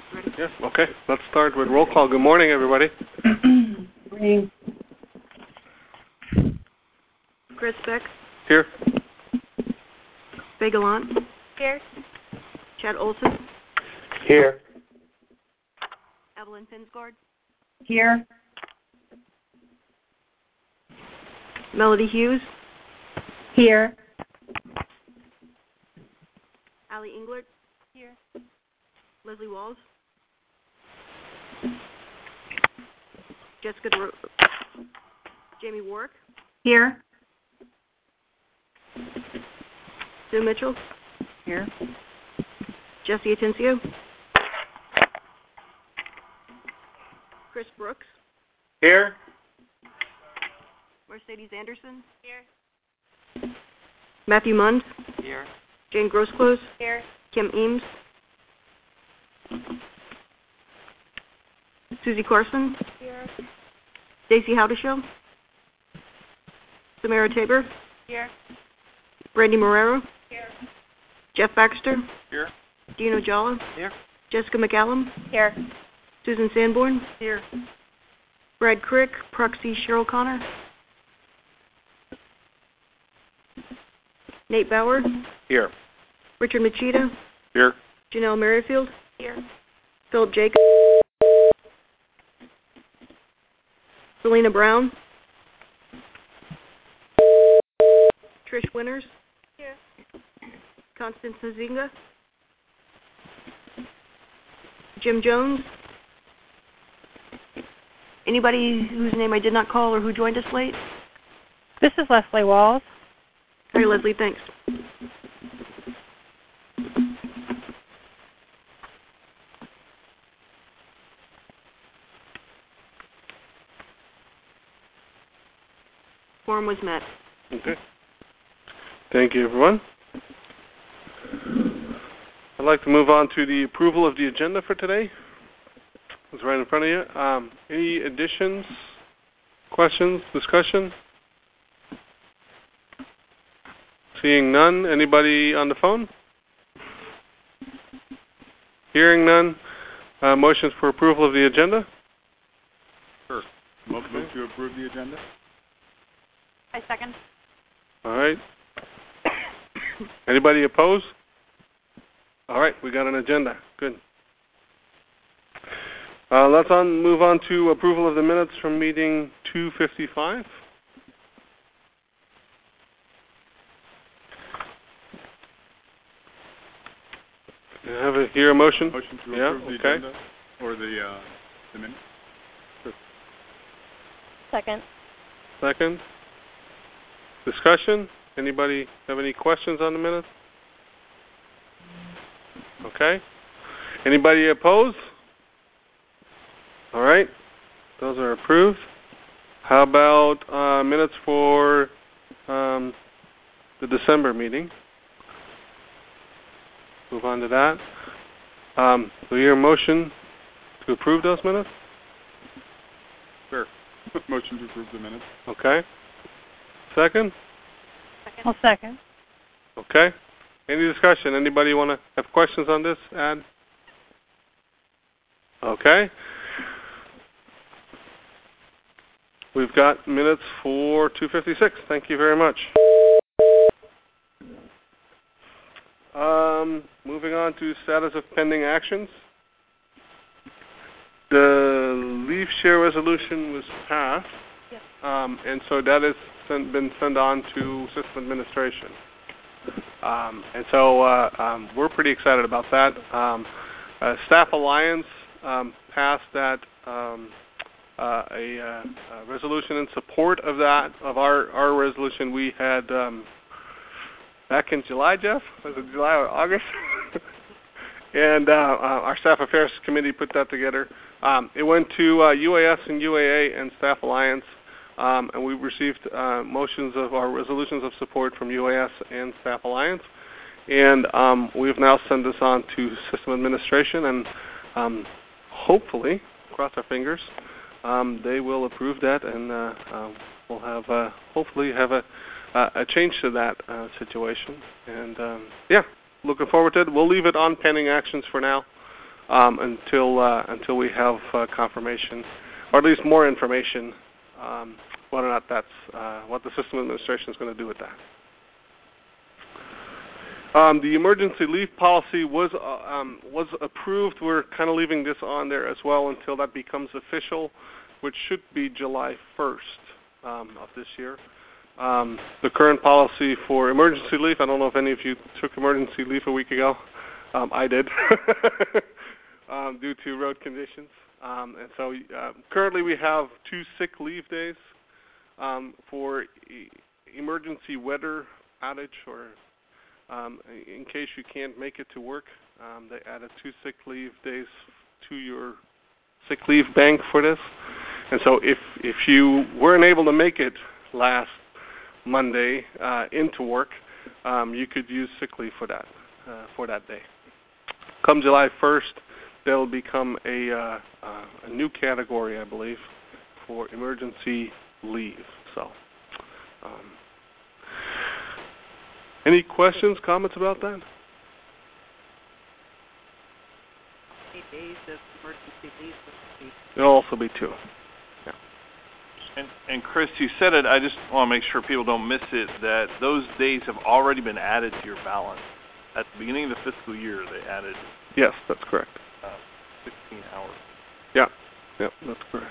Ready? Yeah, okay. Let's start with roll call. Good morning, everybody. Good morning. Chris Beck. Here. Faye Gallant. Here. Chad Olson. Here. Evelyn Finsgard. Here. Melody Hughes. Here. Allie Englert. Here. Leslie Walls. Jessica Jamie Warwick. Here. Sue Mitchell. Here. Jesse Atencio. Chris Brooks. Here. Mercedes Anderson. Here. Matthew Mund. Here. Jane Grossclose. Here. Kim Eames. Susie Carson. Here. Stacy Howdeshow. Samara Tabor. Here. Randy Marrero. Here. Jeff Baxter. Here. Dino Jalla. Here. Jessica McCallum. Here. Susan Sanborn. Here. Brad Crick. Proxy Cheryl Connor. Nate Bauer. Here. Richard Machida. Here. Janelle Merrifield. Here. Philip Jacobs. Selena Brown. Trish Winters. Here. Constance Nzinga. Jim Jones. Anybody whose name I did not call or who joined us late? This is Leslie Walls. Sorry, Leslie, thanks. Quorum was met. Okay. Thank you, everyone. I'd like to move on to the approval of the agenda for today. It's right in front of you. Any additions, questions, discussion? Seeing none. Anybody on the phone? Hearing none. Motions for approval of the agenda? Sure. Move to approve the agenda. I second. All right. Anybody opposed? All right, we got an agenda. Good. Let's move on to approval of the minutes from meeting 255. Do I have a motion? Motion to approve the agenda or the minutes. Second. Second. Discussion? Anybody have any questions on the minutes? Okay. Anybody opposed? All right. Those are approved. How about minutes for the December meeting? Move on to that. Do you hear a motion to approve those minutes? Sure. Motion to approve the minutes. Okay. Second? I'll second. Okay. Any discussion? Anybody want to have questions on this, Ad? Okay. We've got minutes for 256. Thank you very much. Moving on to status of pending actions. The leaf share resolution was passed, yes. And so that has been sent on to system administration. And so we're pretty excited about that. Staff Alliance passed that a resolution in support of that, of our resolution we had back in July, Jeff? Was it July or August? And our Staff Affairs Committee put that together. It went to UAS and UAA and Staff Alliance, and we received motions of our resolutions of support from UAS and Staff Alliance. And we've now sent this on to System Administration, and hopefully, cross our fingers, they will approve that, and we'll have hopefully have a change to that situation. And yeah, looking forward to it. We'll leave it on pending actions for now. until we have confirmation, or at least more information, whether or not that's what the system administration is going to do with that. The emergency leave policy was approved. We're kind of leaving this on there as well until that becomes official, which should be July 1st of this year. The current policy for emergency leave, I don't know if any of you took emergency leave a week ago. I did, due to road conditions. And so currently we have 2 sick leave days for emergency weather outage, or in case you can't make it to work. They added 2 sick leave days to your sick leave bank for this. And so if you weren't able to make it last Monday into work, you could use sick leave for that day. Come July 1st, they'll become a new category, I believe, for emergency leave. So, any questions, comments about that? 8 days of emergency leave would be. There'll also be 2. And Chris, you said it, I just want to make sure people don't miss it, that those days have already been added to your balance. At the beginning of the fiscal year, they added Yes, that's correct. 16 hours. Yeah, that's correct.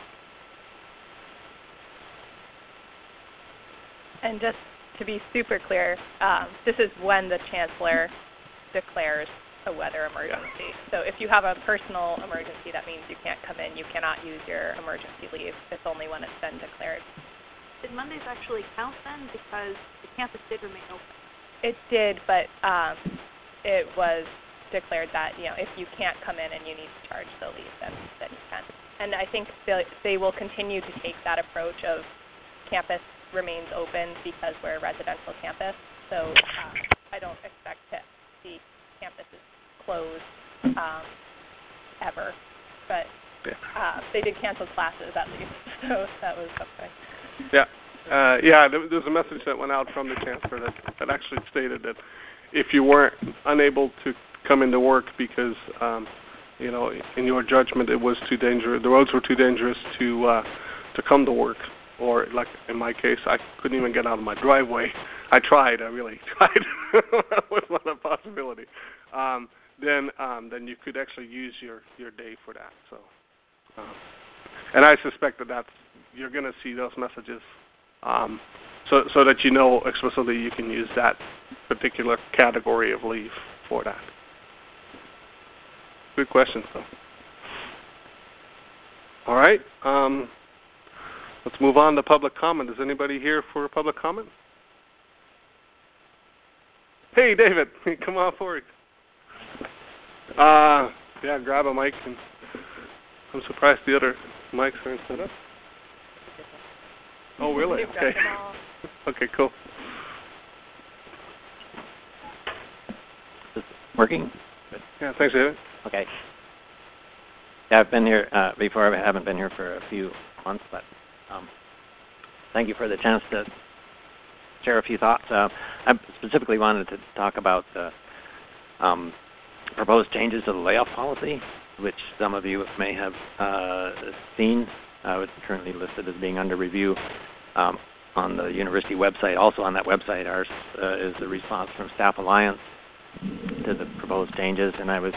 And just to be super clear, this is when the chancellor declares a weather emergency. Yeah. So if you have a personal emergency, that means you can't come in, you cannot use your emergency leave. It's only when it's been declared. Did Mondays actually count then? Because the campus did remain open. It did, but it was declared that, if you can't come in and you need to charge the leave, then you can. And I think they will continue to take that approach of campus remains open because we're a residential campus. So I don't expect to see campuses closed ever. But they did cancel classes at least, so that was something. Yeah, there was a message that went out from the chancellor that actually stated that if you weren't unable to come into work because, in your judgment it was too dangerous, the roads were too dangerous to come to work, or like in my case, I couldn't even get out of my driveway. I really tried. That was not a possibility. Then you could actually use your day for that. So, and I suspect that you're going to see those messages, so that explicitly you can use that particular category of leave for that. Good question, though. All right. Let's move on to public comment. Is anybody here for public comment? Hey, David, come on forward. Grab a mic. And I'm surprised the other mics aren't set up. Oh, really? Okay. Okay, cool. Is it working? Yeah, thanks, David. Okay. Yeah, I've been here before. I haven't been here for a few months, but thank you for the chance to share a few thoughts. I specifically wanted to talk about the proposed changes to the layoff policy, which some of you may have seen. It's currently listed as being under review on the university website. Also on that website is the response from Staff Alliance to the proposed changes, and I was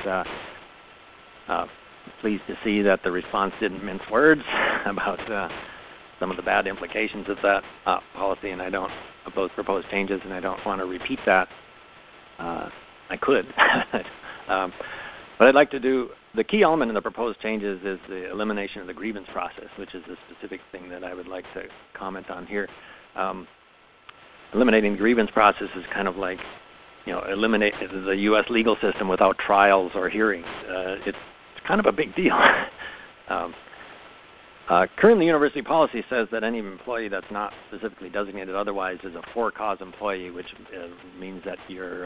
pleased to see that the response didn't mince words about some of the bad implications of that policy, and of those proposed changes, and I don't want to repeat that. I could. But I'd like to do, the key element in the proposed changes is the elimination of the grievance process, which is the specific thing that I would like to comment on here. Eliminating the grievance process is kind of like, eliminate the U.S. legal system without trials or hearings. It's kind of a big deal. Currently, university policy says that any employee that's not specifically designated otherwise is a for-cause employee, which means that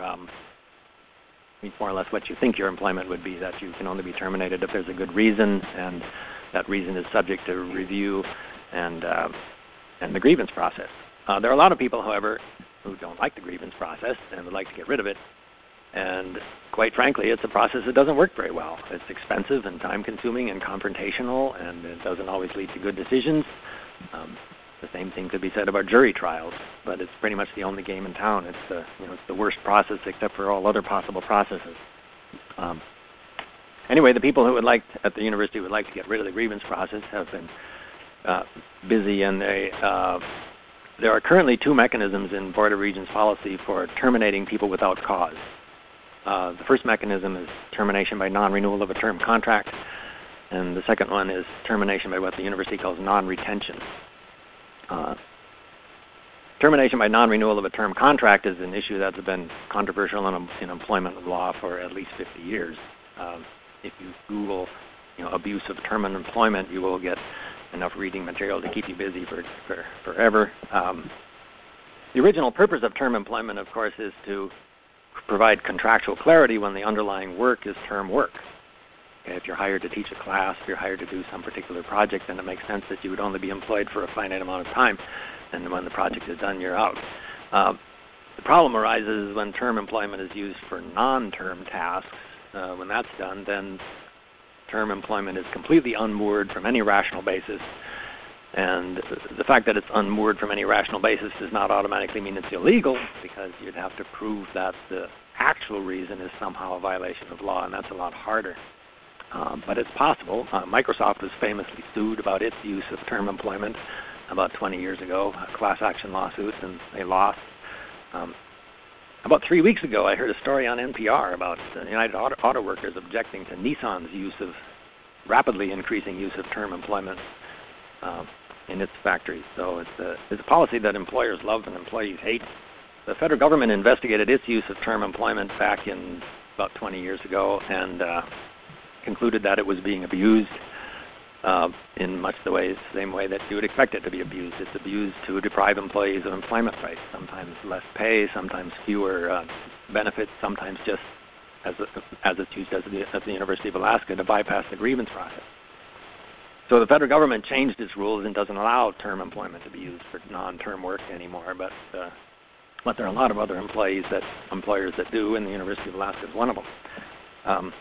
means more or less what you think your employment would be, that you can only be terminated if there's a good reason, and that reason is subject to review and the grievance process. There are a lot of people, however, who don't like the grievance process and would like to get rid of it. And quite frankly, it's a process that doesn't work very well. It's expensive and time-consuming and confrontational, and it doesn't always lead to good decisions. The same thing could be said about jury trials, but it's pretty much the only game in town. It's the worst process except for all other possible processes. Anyway, the people who at the university would like to get rid of the grievance process have been busy, and there are currently 2 mechanisms in Board of Regents policy for terminating people without cause. The first mechanism is termination by non-renewal of a term contract, and the second one is termination by what the university calls non-retention. Termination by non-renewal of a term contract is an issue that's been controversial in employment law for at least 50 years. If you Google, abuse of term of employment, you will get enough reading material to keep you busy for forever. The original purpose of term employment, of course, is to provide contractual clarity when the underlying work is term work. Okay, if you're hired to teach a class, if you're hired to do some particular project, then it makes sense that you would only be employed for a finite amount of time, and when the project is done, you're out. The problem arises when term employment is used for non-term tasks. When that's done, then term employment is completely unmoored from any rational basis, and the fact that it's unmoored from any rational basis does not automatically mean it's illegal, because you'd have to prove that the actual reason is somehow a violation of law, and that's a lot harder. But it's possible. Microsoft was famously sued about its use of term employment about 20 years ago, a class action lawsuit, and they lost. About 3 weeks ago, I heard a story on NPR about United Auto Workers objecting to Nissan's rapidly increasing use of term employment in its factories. So it's a policy that employers love and employees hate. The federal government investigated its use of term employment back in about 20 years ago and concluded that it was being abused in much the same way that you would expect it to be abused. It's abused to deprive employees of employment rights, sometimes less pay, sometimes fewer benefits, sometimes just as it's used at the University of Alaska to bypass the grievance process. So the federal government changed its rules and doesn't allow term employment to be used for non-term work anymore, but there are a lot of other employers that do, and the University of Alaska is one of them.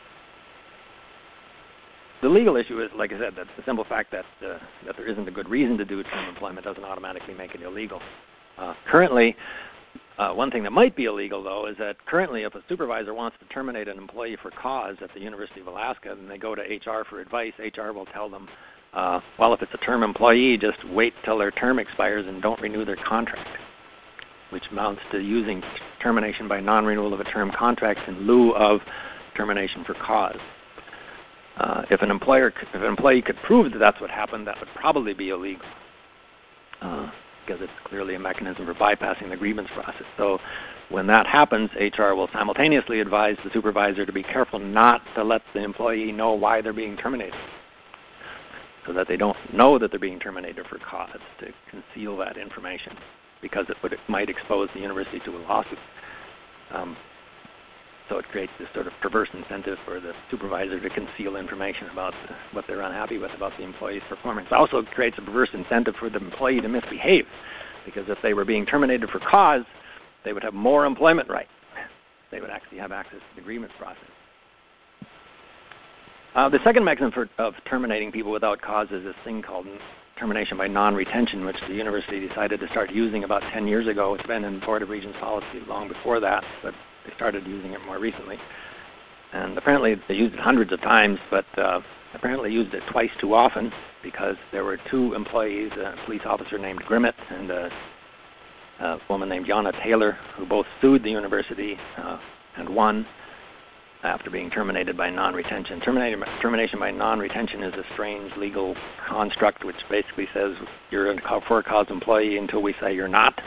The legal issue is, like I said, that the simple fact that there isn't a good reason to do term employment doesn't automatically make it illegal. Currently, one thing that might be illegal, though, is that currently if a supervisor wants to terminate an employee for cause at the University of Alaska and they go to HR for advice, HR will tell them, well, if it's a term employee, just wait till their term expires and don't renew their contract, which amounts to using termination by non-renewal of a term contract in lieu of termination for cause. If an employee could prove that that's what happened, that would probably be illegal, because it's clearly a mechanism for bypassing the grievance process. So when that happens, HR will simultaneously advise the supervisor to be careful not to let the employee know why they're being terminated, so that they don't know that they're being terminated for cause, to conceal that information, because it might expose the university to a lawsuit. So it creates this sort of perverse incentive for the supervisor to conceal information about what they're unhappy with about the employee's performance. It also creates a perverse incentive for the employee to misbehave, because if they were being terminated for cause, they would have more employment rights. They would actually have access to the grievance process. The second mechanism of terminating people without cause is this thing called termination by non-retention, which the university decided to start using about 10 years ago. It's been in Board of Regents policy long before that, but they started using it more recently. And apparently they used it hundreds of times, but apparently used it twice too often, because there were 2 employees, a police officer named Grimmett and a woman named Yana Taylor, who both sued the university and won after being terminated by non-retention. Termination by non-retention is a strange legal construct which basically says you're a for-cause employee until we say you're not.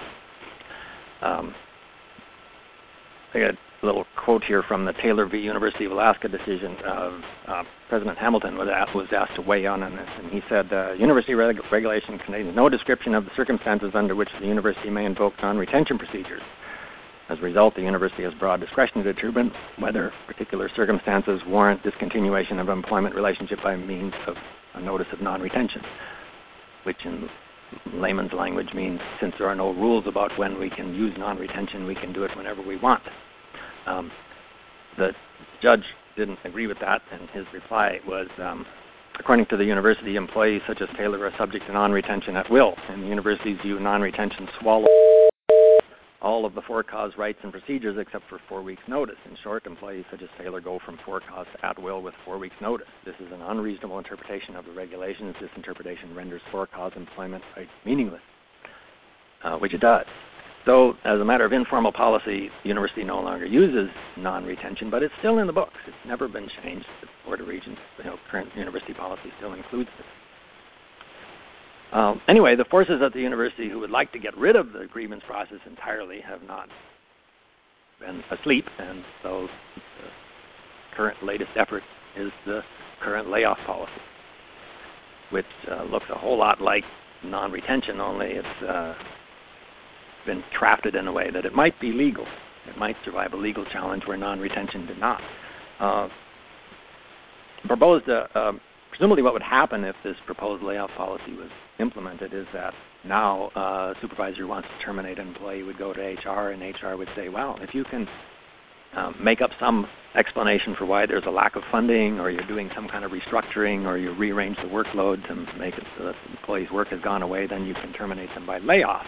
I got a little quote here from the Taylor v. University of Alaska decision. President Hamilton was asked to weigh in on this, and he said, university regulation contains no description of the circumstances under which the university may invoke non-retention procedures. As a result, the university has broad discretion to determine whether particular circumstances warrant discontinuation of employment relationship by means of a notice of non-retention, which in layman's language means since there are no rules about when we can use non-retention, we can do it whenever we want. The judge didn't agree with that, and his reply was, according to the university, employees such as Taylor are subject to non-retention at will, and the university's view non-retention swallows all of the for-cause rights and procedures except for 4 weeks' notice. In short, employees such as Taylor go from for-cause to at will with 4 weeks' notice. This is an unreasonable interpretation of the regulations. This interpretation renders for-cause employment rights meaningless, which it does. So, as a matter of informal policy, the university no longer uses non-retention, but it's still in the books. It's never been changed. The Board of Regents, current university policy still includes this. Anyway, the forces at the university who would like to get rid of the grievance process entirely have not been asleep, and so the current latest effort is the current layoff policy, which looks a whole lot like non-retention, only it's been crafted in a way that it might be legal. It might survive a legal challenge where non-retention did not. Proposed, presumably what would happen if this proposed layoff policy was implemented is that now a supervisor who wants to terminate an employee would go to HR, and HR would say, well, if you can make up some explanation for why there's a lack of funding, or you're doing some kind of restructuring, or you rearrange the workload to make it so that the employee's work has gone away, then you can terminate them by layoff.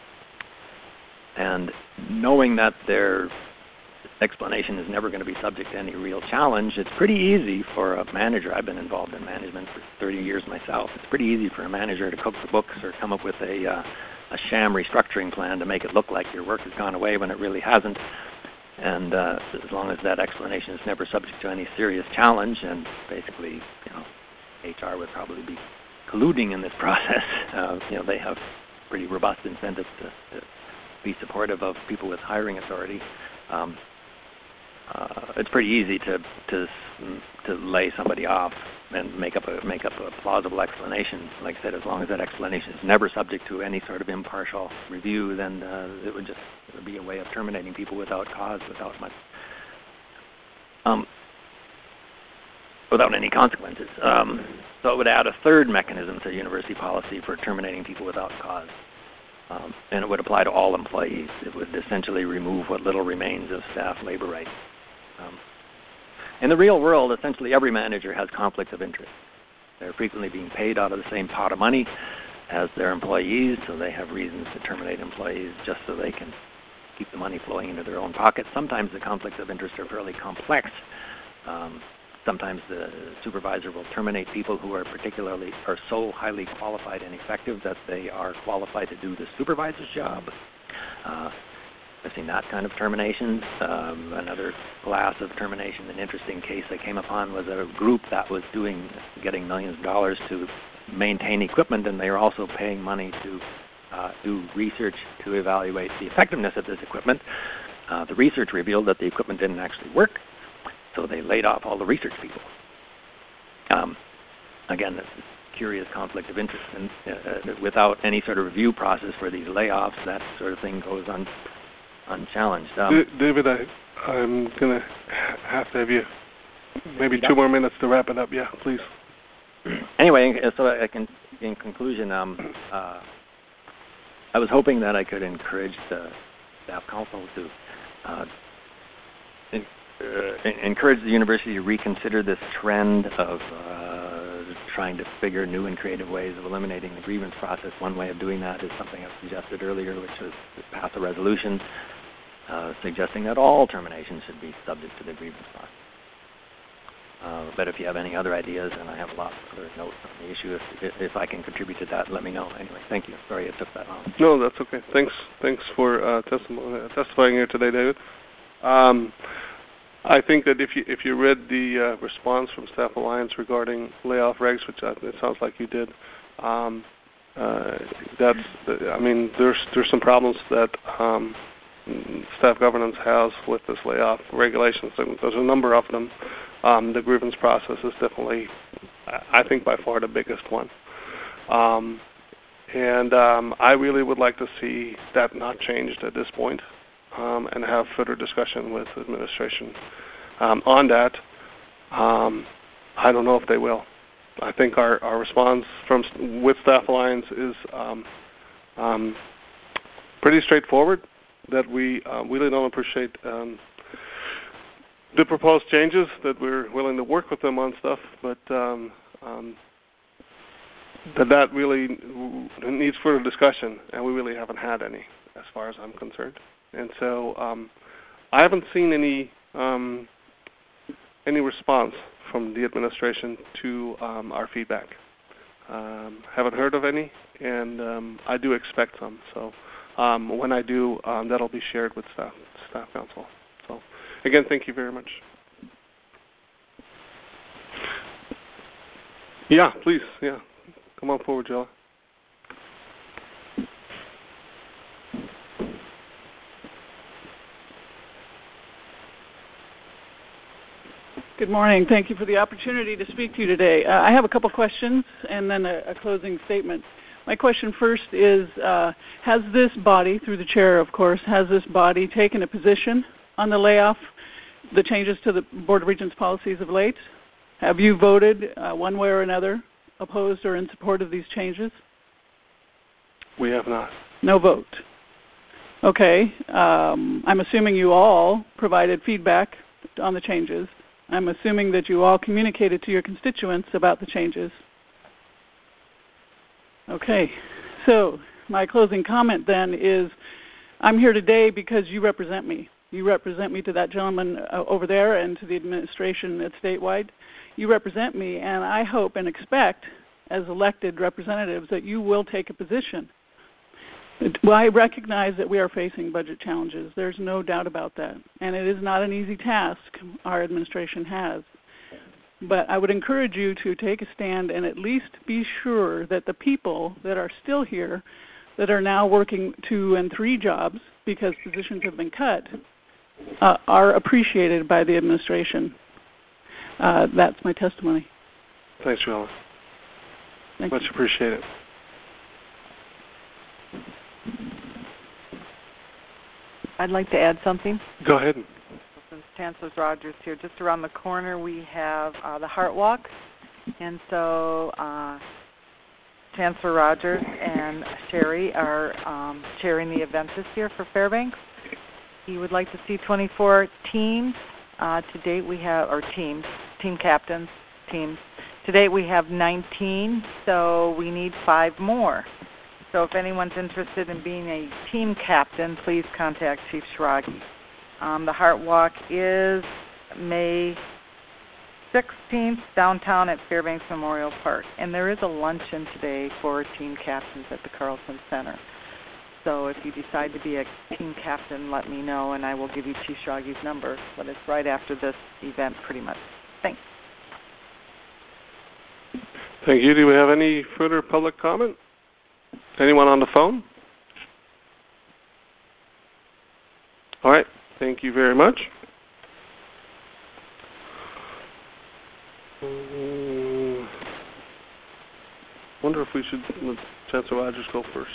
And knowing that their explanation is never going to be subject to any real challenge, it's pretty easy for a manager. I've been involved in management for 30 years myself. It's pretty easy for a manager to cook the books or come up with a sham restructuring plan to make it look like your work has gone away when it really hasn't. And as long as that explanation is never subject to any serious challenge, and basically, HR would probably be colluding in this process. They have pretty robust incentives to be supportive of people with hiring authority. It's pretty easy to lay somebody off and make up a plausible explanation. Like I said, as long as that explanation is never subject to any sort of impartial review, then it would be a way of terminating people without cause, without much, without any consequences. So it would add a third mechanism to university policy for terminating people without cause. And it would apply to all employees. It would essentially remove what little remains of staff labor rights. In the real world, essentially every manager has conflicts of interest. They're frequently being paid out of the same pot of money as their employees, so they have reasons to terminate employees just so they can keep the money flowing into their own pockets. Sometimes the conflicts of interest are fairly complex. Sometimes the supervisor will terminate people who are so highly qualified and effective that they are qualified to do the supervisor's job. I've seen that kind of termination. Another class of termination, an interesting case I came upon, was a group that was getting millions of dollars to maintain equipment, and they were also paying money to do research to evaluate the effectiveness of this equipment. The research revealed that the equipment didn't actually work, so they laid off all the research people. Again, this is a curious conflict of interest, and without any sort of review process for these layoffs, that sort of thing goes unchallenged. David, I'm going to have to have you maybe 2 more minutes to wrap it up. Yeah, please. Anyway, so in conclusion, I was hoping that I could encourage the staff council to encourage the university to reconsider this trend of trying to figure new and creative ways of eliminating the grievance process. One way of doing that is something I suggested earlier, which was to pass a resolution suggesting that all terminations should be subject to the grievance process. But if you have any other ideas, and I have lots of other notes on the issue, if I can contribute to that, let me know. Anyway, thank you. Sorry it took that long. No, that's okay. Thanks for testifying here today, David. I think that if you read the response from Staff Alliance regarding layoff regs, which it sounds like you did, there's some problems that staff governance has with this layoff regulations. There's a number of them. The grievance process is definitely, I think, by far the biggest one. And I really would like to see that not changed at this point, and have further discussion with administration on that. I don't know if they will. I think our response with Staff Alliance is pretty straightforward, that we really don't appreciate the proposed changes, that we're willing to work with them on stuff, but that really needs further discussion, and we really haven't had any, as far as I'm concerned. And so I haven't seen any response from the administration to our feedback. Haven't heard of any, and I do expect some. So when I do, that'll be shared with staff council. So again, thank you very much. Yeah, please. Yeah, come on forward, Joe. Good morning. Thank you for the opportunity to speak to you today. I have a couple questions and then a closing statement. My question first is, has this body, through the chair of course, has this body taken a position on the layoff, the changes to the Board of Regents policies of late? Have you voted one way or another, opposed or in support of these changes? We have not. No vote. Okay. I'm assuming you all provided feedback on the changes. I'm assuming that you all communicated to your constituents about the changes. Okay. So my closing comment then is, I'm here today because you represent me. You represent me to that gentleman over there and to the administration at statewide. You represent me, and I hope and expect, as elected representatives, that you will take a position. Well, I recognize that we are facing budget challenges. There's no doubt about that. And it is not an easy task our administration has. But I would encourage you to take a stand and at least be sure that the people that are still here, that are now working 2 and 3 jobs because positions have been cut, are appreciated by the administration. That's my testimony. Thanks, Joella. Much appreciated. I'd like to add something. Go ahead. Since Chancellor Rogers here, just around the corner we have the Heart Walk, and so Chancellor Rogers and Sherry are chairing the event this year for Fairbanks. He would like to see 24 teams. To date we have, or team captains, teams. To date we have 19, so we need 5 more. So if anyone's interested in being a team captain, please contact Chief Schrage. The Heart Walk is May 16th, downtown at Fairbanks Memorial Park. And there is a luncheon today for team captains at the Carlson Center. So if you decide to be a team captain, let me know, and I will give you Chief Schrage's number. But it's right after this event, pretty much. Thanks. Thank you. Do we have any further public comment? Anyone on the phone? All right. Thank you very much. Wonder if we should let Chancellor Rogers go first.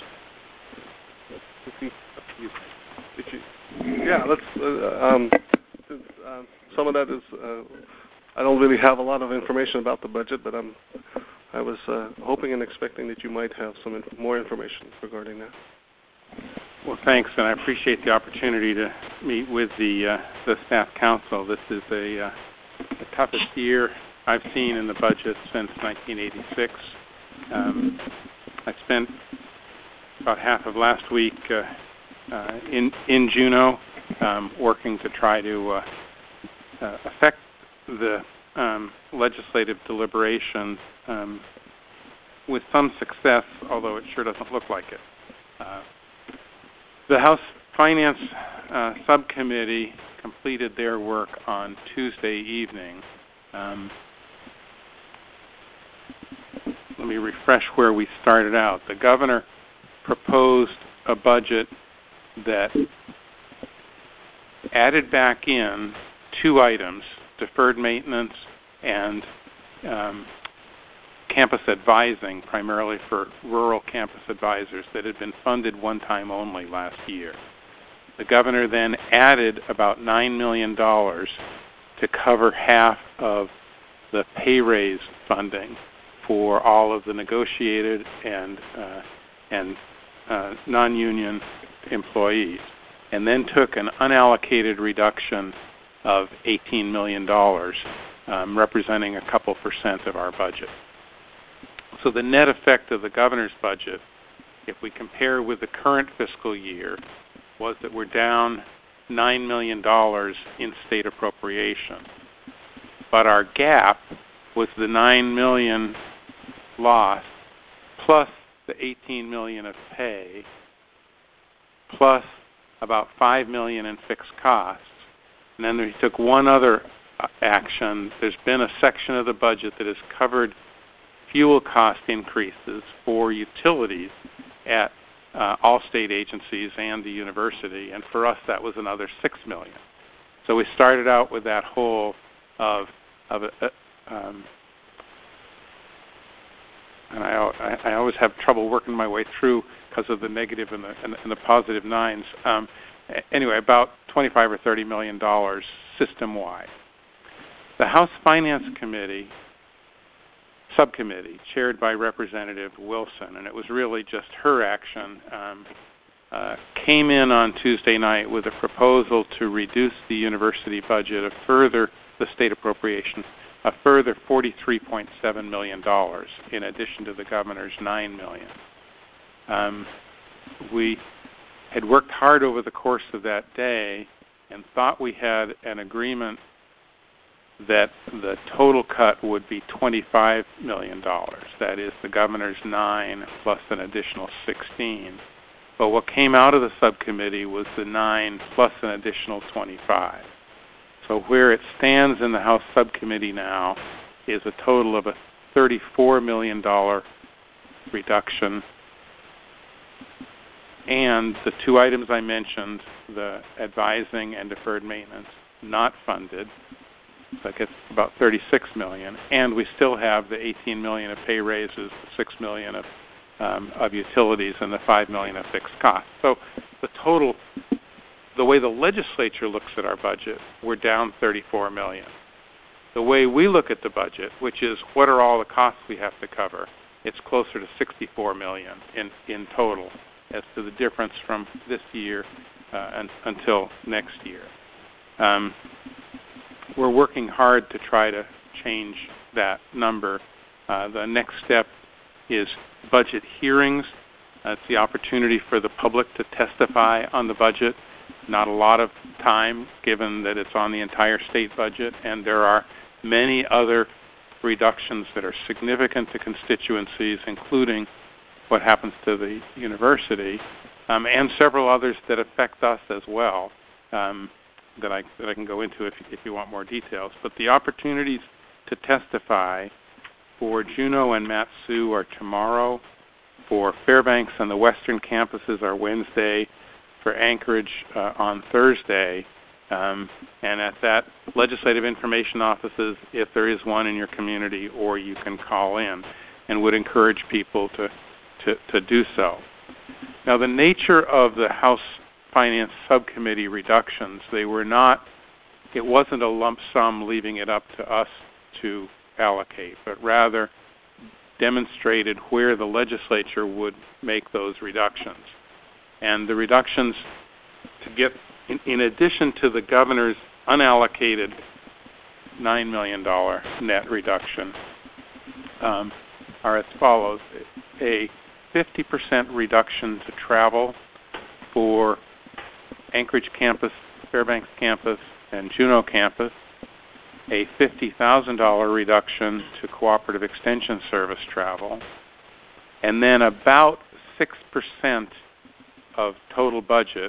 Yeah, let's. Some of that is. I don't really have a lot of information about the budget, but I was hoping and expecting that you might have some more information regarding that. Well, thanks, and I appreciate the opportunity to meet with the staff council. This is the toughest year I've seen in the budget since 1986. I spent about half of last week in Juneau working to try to affect the legislative deliberations with some success, although it sure doesn't look like it. The House Finance Subcommittee completed their work on Tuesday evening. Let me refresh where we started out. The governor proposed a budget that added back in 2 items, deferred maintenance and campus advising, primarily for rural campus advisors, that had been funded one time only last year. The governor then added about $9 million to cover half of the pay raise funding for all of the negotiated and non-union employees, and then took an unallocated reduction of $18 million, representing a couple percent of our budget. So the net effect of the governor's budget, if we compare with the current fiscal year, was that we're down $9 million in state appropriation. But our gap was the $9 million loss plus the $18 million of pay plus about $5 million in fixed costs. And then we took one other action. There's been a section of the budget that has covered fuel cost increases for utilities at all state agencies and the university, and for us that was another $6 million. So we started out with that hole of and I always have trouble working my way through because of the negative and the positive nines. Anyway, about $25 or $30 million system-wide. The House Finance Committee subcommittee, chaired by Representative Wilson, and it was really just her action, came in on Tuesday night with a proposal to reduce the university budget the state appropriation, a further $43.7 million in addition to the governor's $9 million. We had worked hard over the course of that day and thought we had an agreement that the total cut would be $25 million. That is the governor's 9 plus an additional 16. But what came out of the subcommittee was the 9 plus an additional 25. So where it stands in the House subcommittee now is a total of a $34 million reduction. And the two items I mentioned, the advising and deferred maintenance, not funded. So that gets about $36 million. And we still have the $18 million of pay raises, the $6 million of utilities, and the $5 million of fixed costs. So the total, the way the legislature looks at our budget, we're down $34 million. The way we look at the budget, which is what are all the costs we have to cover, it's closer to $64 million in total as to the difference from this year until next year. We're working hard to try to change that number. The next step is budget hearings. It's the opportunity for the public to testify on the budget. Not a lot of time, given that it's on the entire state budget, and there are many other reductions that are significant to constituencies, including what happens to the university, and several others that affect us as well, that I can go into if you want more details. But the opportunities to testify for Juneau and Mat-Su are tomorrow, for Fairbanks and the western campuses are Wednesday, for Anchorage on Thursday, and at that legislative information offices, if there is one in your community, or you can call in, and would encourage people to do so. Now, the nature of the House Finance Subcommittee reductions, it wasn't a lump sum leaving it up to us to allocate, but rather demonstrated where the legislature would make those reductions. And the reductions to get, in addition to the governor's unallocated $9 million net reduction, are as follows. A 50% reduction to travel for Anchorage campus, Fairbanks campus, and Juneau campus, a $50,000 reduction to cooperative extension service travel, and then about 6% of total budget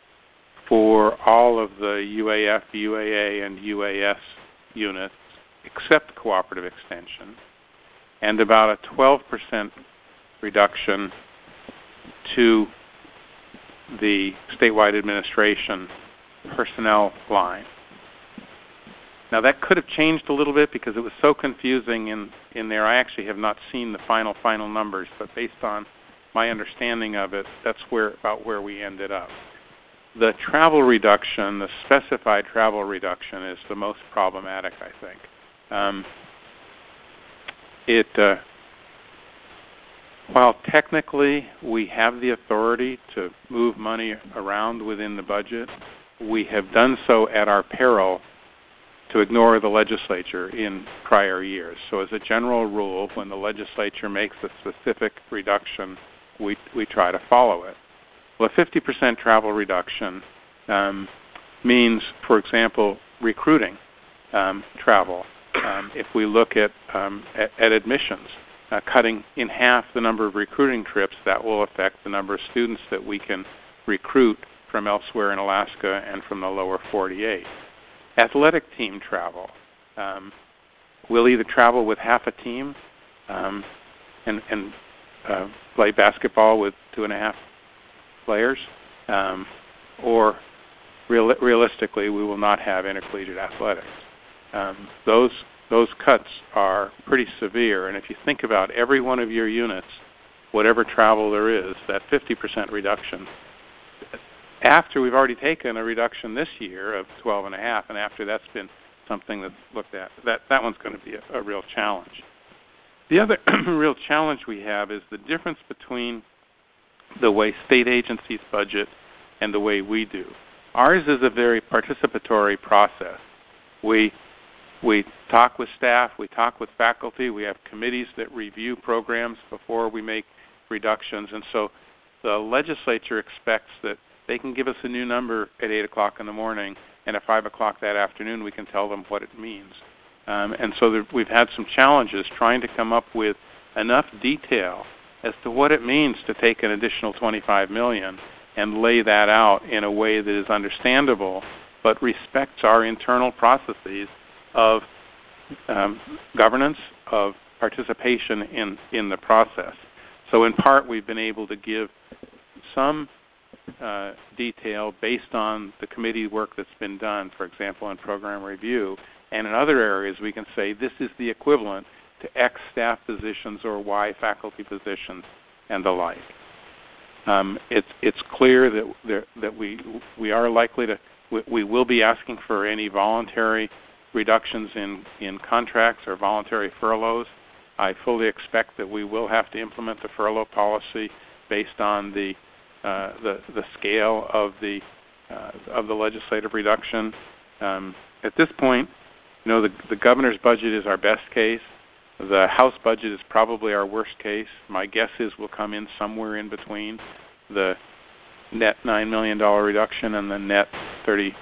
for all of the UAF, UAA, and UAS units, except cooperative extension, and about a 12% reduction to the statewide administration personnel line. Now, that could have changed a little bit because it was so confusing in there. I actually have not seen the final numbers, but based on my understanding of it, that's about where we ended up. The travel reduction, the specified travel reduction, is the most problematic, I think. While technically we have the authority to move money around within the budget, we have done so at our peril to ignore the legislature in prior years. So as a general rule, when the legislature makes a specific reduction, we try to follow it. Well, a 50% travel reduction means, for example, recruiting travel. If we look at admissions, cutting in half the number of recruiting trips, that will affect the number of students that we can recruit from elsewhere in Alaska and from the lower 48. Athletic team travel. We'll either travel with half a team and play basketball with 2.5 players, or realistically, we will not have intercollegiate athletics. Those cuts are pretty severe, and if you think about every one of your units, whatever travel there is, that 50% reduction, after we've already taken a reduction this year of 12.5, and after that's been something that's looked at, that one's going to be a real challenge. The other real challenge we have is the difference between the way state agencies budget and the way we do. Ours is a very participatory process. We talk with staff, we talk with faculty, we have committees that review programs before we make reductions, and so the legislature expects that they can give us a new number at 8 o'clock in the morning, and at 5 o'clock that afternoon we can tell them what it means. And so we've had some challenges trying to come up with enough detail as to what it means to take an additional $25 million and lay that out in a way that is understandable but respects our internal processes of governance, of participation in the process. So in part, we've been able to give some detail based on the committee work that's been done, for example, in program review. And in other areas, we can say this is the equivalent to X staff positions or Y faculty positions and the like. It's clear that we are likely to, we will be asking for any voluntary reductions in contracts or voluntary furloughs. I fully expect that we will have to implement the furlough policy based on the scale of the legislative reduction. At this point, the governor's budget is our best case. The House budget is probably our worst case. My guess is we'll come in somewhere in between the net $9 million reduction and the net $35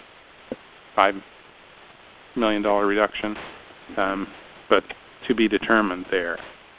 million reduction, but to be determined there.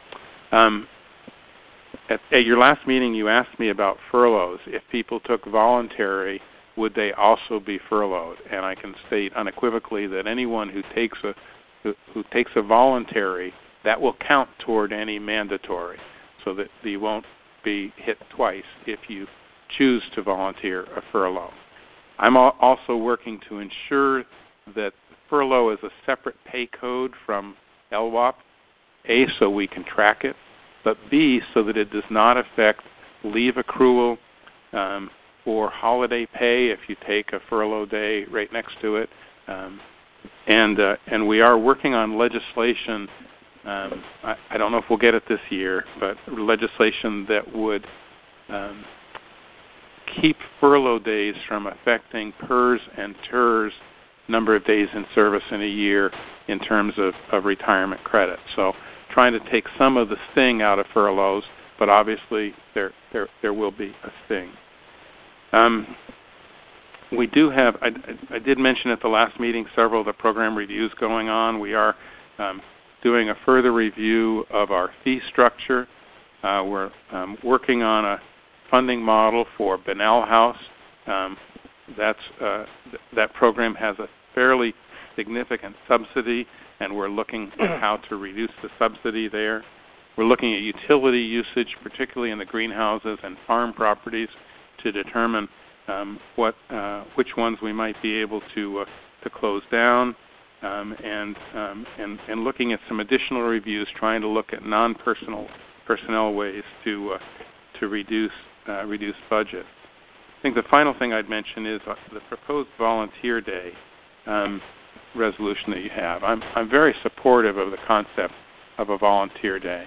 At your last meeting, you asked me about furloughs. If people took voluntary, would they also be furloughed? And I can state unequivocally that anyone who takes a voluntary, that will count toward any mandatory, so that you won't be hit twice if you choose to volunteer a furlough. I'm also working to ensure that furlough is a separate pay code from LWOP, A, so we can track it, but B, so that it does not affect leave accrual or holiday pay if you take a furlough day right next to it. And we are working on legislation, I don't know if we'll get it this year, but legislation that would keep furlough days from affecting PERS and TERS number of days in service in a year in terms of retirement credit. So trying to take some of the sting out of furloughs, but obviously there will be a sting. We do have, I did mention at the last meeting, several of the program reviews going on. We are doing a further review of our fee structure. We're working on a funding model for Bunnell House. That program has a fairly significant subsidy, and we're looking at how to reduce the subsidy there. We're looking at utility usage, particularly in the greenhouses and farm properties, to determine which ones we might be able to close down, and looking at some additional reviews, trying to look at personnel ways to reduce budget. I think the final thing I'd mention is the proposed volunteer day resolution that you have. I'm very supportive of the concept of a volunteer day.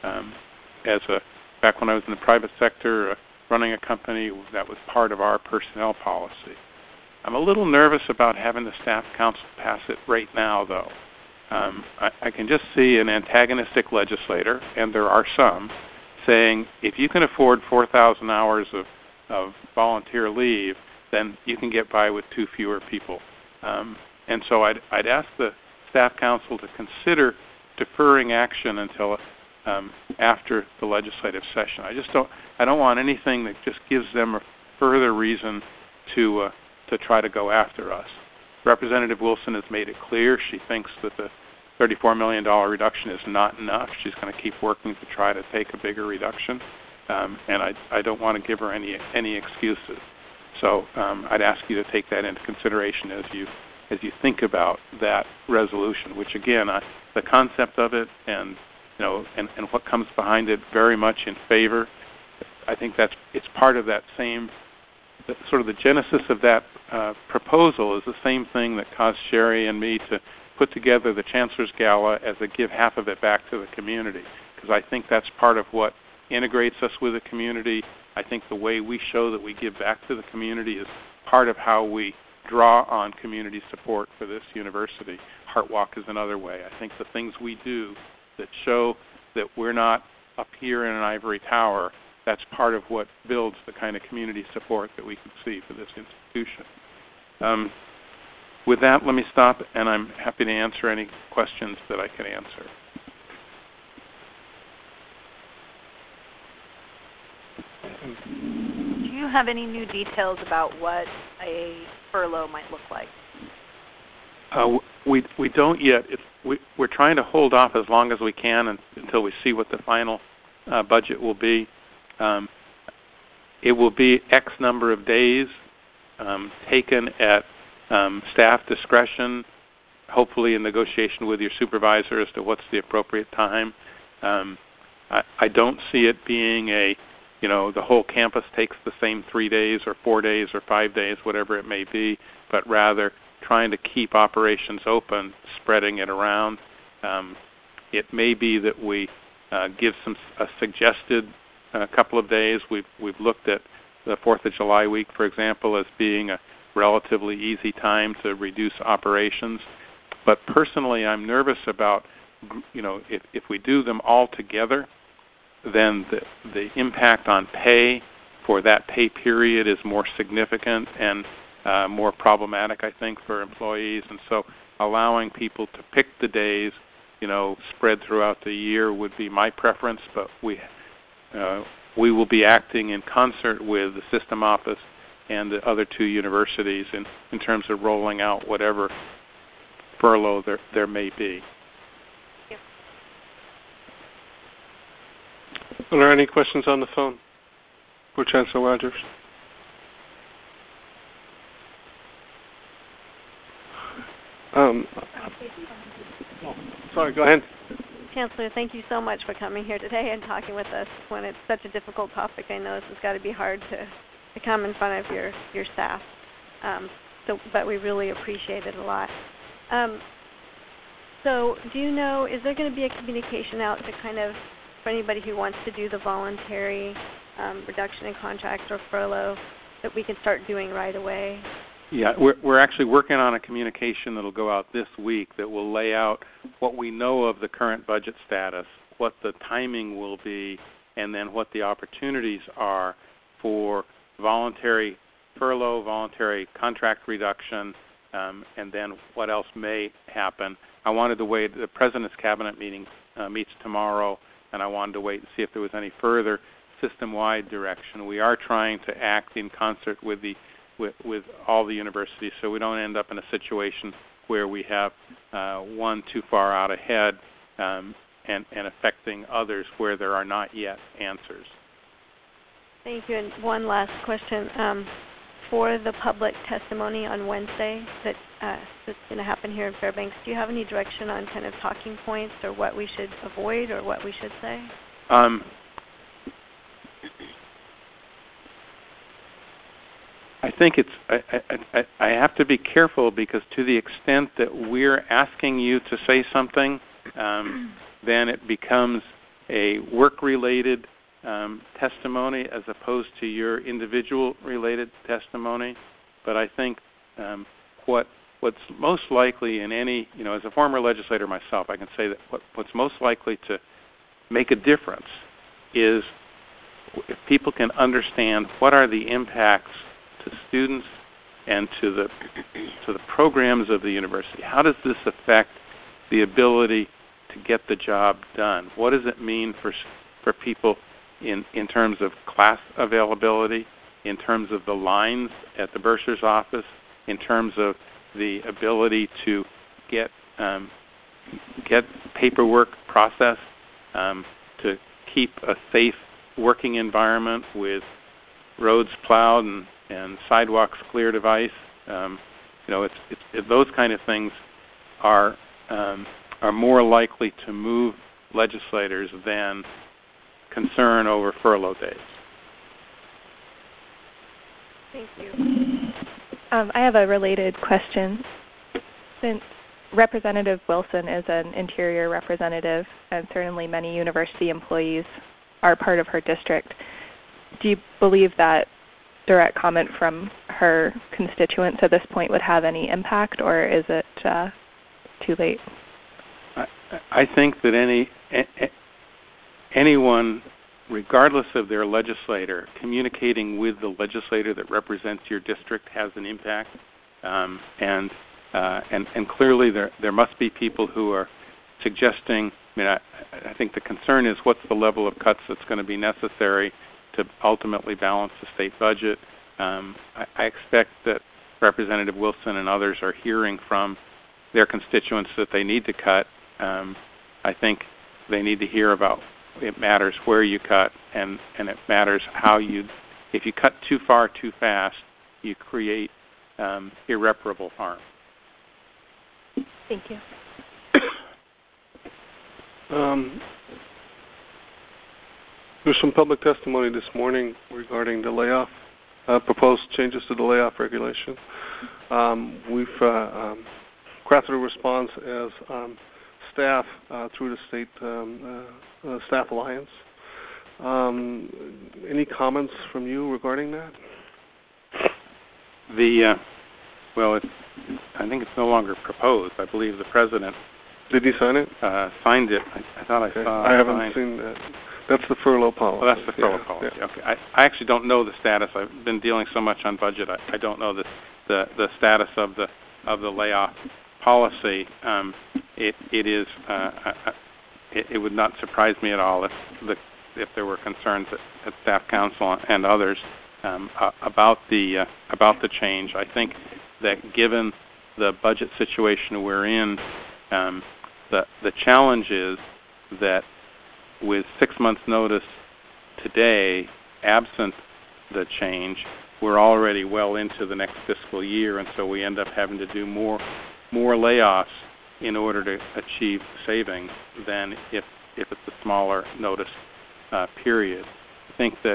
Back when I was in the private sector running a company, that was part of our personnel policy. I'm a little nervous about having the staff council pass it right now, though. I can just see an antagonistic legislator, and there are some, saying if you can afford 4,000 hours of volunteer leave, then you can get by with 2 fewer people. And so I'd ask the staff council to consider deferring action until after the legislative session. I don't want anything that just gives them a further reason to try to go after us. Representative Wilson has made it clear she thinks that the $34 million reduction is not enough. She's going to keep working to try to take a bigger reduction, and I don't want to give her any excuses. So I'd ask you to take that into consideration as you think about that resolution, which again, the concept of it and what comes behind it, very much in favor. I think it's part of that same sort of the genesis of that proposal is the same thing that caused Sherry and me to put together the Chancellor's Gala as a give half of it back to the community, because I think that's part of what integrates us with the community. I think the way we show that we give back to the community is part of how we draw on community support for this university. Heart Walk is another way. I think the things we do that show that we're not up here in an ivory tower, that's part of what builds the kind of community support that we can see for this institution. With that, let me stop, and I'm happy to answer any questions that I can answer. Do you have any new details about what a furlough might look like? We don't yet. We're trying to hold off as long as we can until we see what the final budget will be. It will be X number of days taken at staff discretion, hopefully in negotiation with your supervisor as to what's the appropriate time. I don't see it being the whole campus takes the same 3 days or 4 days or 5 days, whatever it may be, but rather trying to keep operations open, spreading it around. It may be that we give a suggested couple of days. We've looked at the 4th of July week, for example, as being a relatively easy time to reduce operations. But personally, I'm nervous about, if we do them all together, then the impact on pay for that pay period is more significant and more problematic, I think, for employees. And so allowing people to pick the days, spread throughout the year would be my preference, but we will be acting in concert with the system office and the other 2 universities in terms of rolling out whatever furlough there may be. Are there any questions on the phone for Chancellor Rogers? Sorry, go ahead. Chancellor, thank you so much for coming here today and talking with us when it's such a difficult topic. I know this has got to be hard to come in front of your staff, but we really appreciate it a lot. So do you know, is there going to be a communication out to kind of, for anybody who wants to do the voluntary reduction in contracts or furlough, that we can start doing right away? Yeah, we're actually working on a communication that will go out this week that will lay out what we know of the current budget status, what the timing will be, and then what the opportunities are for voluntary furlough, voluntary contract reduction, and then what else may happen. I wanted to wait. The President's Cabinet meeting meets tomorrow, and I wanted to wait and see if there was any further system-wide direction. We are trying to act in concert with all the universities, so we don't end up in a situation where we have one too far out ahead and affecting others where there are not yet answers. Thank you. And one last question. For the public testimony on Wednesday that's going to happen here in Fairbanks, do you have any direction on kind of talking points or what we should avoid or what we should say? I think I have to be careful, because to the extent that we're asking you to say something, then it becomes a work-related testimony as opposed to your individual-related testimony. But I think what's most likely in any, as a former legislator myself, I can say that what's most likely to make a difference is if people can understand what are the impacts to students and to the programs of the university. How does this affect the ability to get the job done? What does it mean for people in terms of class availability, in terms of the lines at the bursar's office, in terms of the ability to get paperwork processed, to keep a safe working environment with roads plowed and sidewalks cleared of ice. Those kind of things are more likely to move legislators than concern over furlough days. Thank you. I have a related question. Since Representative Wilson is an Interior representative, and certainly many university employees are part of her district, do you believe that direct comment from her constituents at this point would have any impact, or is it too late? I think that anyone, regardless of their legislator, communicating with the legislator that represents your district has an impact, and clearly there must be people who are suggesting. I think the concern is what's the level of cuts that's going to be necessary to ultimately balance the state budget. I expect that Representative Wilson and others are hearing from their constituents that they need to cut. I think they need to hear about it matters where you cut, and it matters how if you cut too far too fast, you create irreparable harm. Thank you. There's some public testimony this morning regarding the layoff, proposed changes to the layoff regulation. We've crafted a response as staff through the State Staff Alliance. Any comments from you regarding that? I think it's no longer proposed. I believe the president. Did he sign it? Signed it. I thought I saw. I haven't seen that. That's the furlough policy. Well, that's the furlough policy. Yeah. Okay. I actually don't know the status. I've been dealing so much on budget. I don't know the status of the layoff policy. It would not surprise me at all if there were concerns at Staff Council and others about the change. I think that given the budget situation we're in, the challenge is that with 6 months' notice today, absent the change, we're already well into the next fiscal year, and so we end up having to do more layoffs in order to achieve savings than if it's a smaller notice period. I think that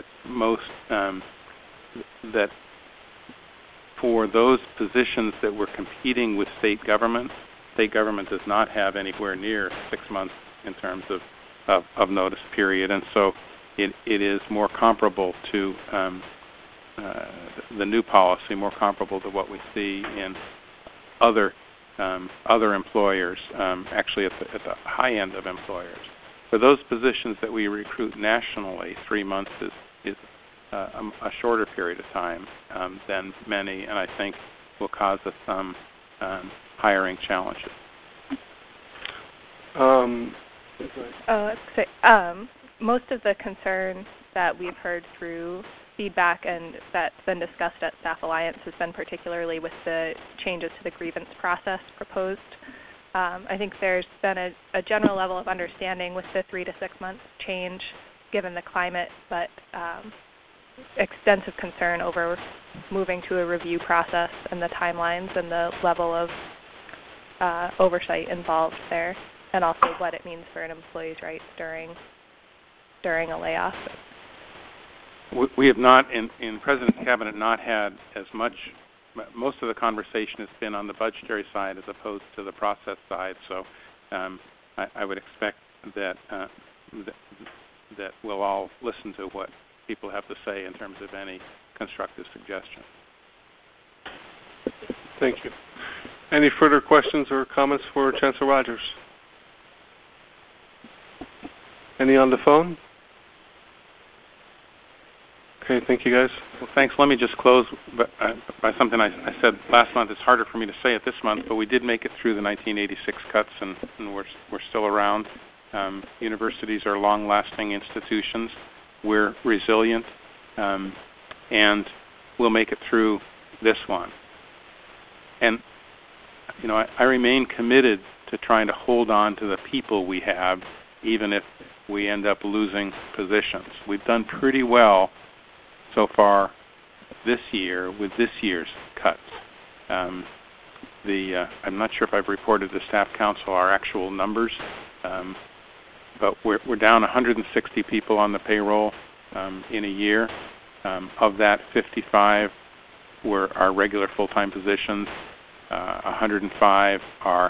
that for those positions that we're competing with state government does not have anywhere near 6 months in terms of notice period, and so it is more comparable to the new policy, more comparable to what we see in other employers, actually at the high end of employers. For those positions that we recruit nationally, 3 months is a shorter period of time than many, and I think will cause us some hiring challenges. Most of the concerns that we've heard through feedback and that's been discussed at Staff Alliance has been particularly with the changes to the grievance process proposed. I think there's been a general level of understanding with the 3 to 6 month change given the climate, but extensive concern over moving to a review process and the timelines and the level of oversight involved there, and also what it means for an employee's rights during a layoff. We have not, in President's Cabinet, not had as much. Most of the conversation has been on the budgetary side as opposed to the process side. So I would expect that that we'll all listen to what people have to say in terms of any constructive suggestions. Thank you. Any further questions or comments for Chancellor Rogers? Any on the phone? Okay, thank you, guys. Well, thanks. Let me just close by something I said last month. It's harder for me to say it this month, but we did make it through the 1986 cuts, and we're still around. Universities are long-lasting institutions. We're resilient, and we'll make it through this one. And you know, I remain committed to trying to hold on to the people we have, even if we end up losing positions. We've done pretty well so far this year with this year's cuts. I'm not sure if I've reported to Staff Council our actual numbers, but we're down 160 people on the payroll in a year. Of that, 55 were our regular full-time positions. 105 are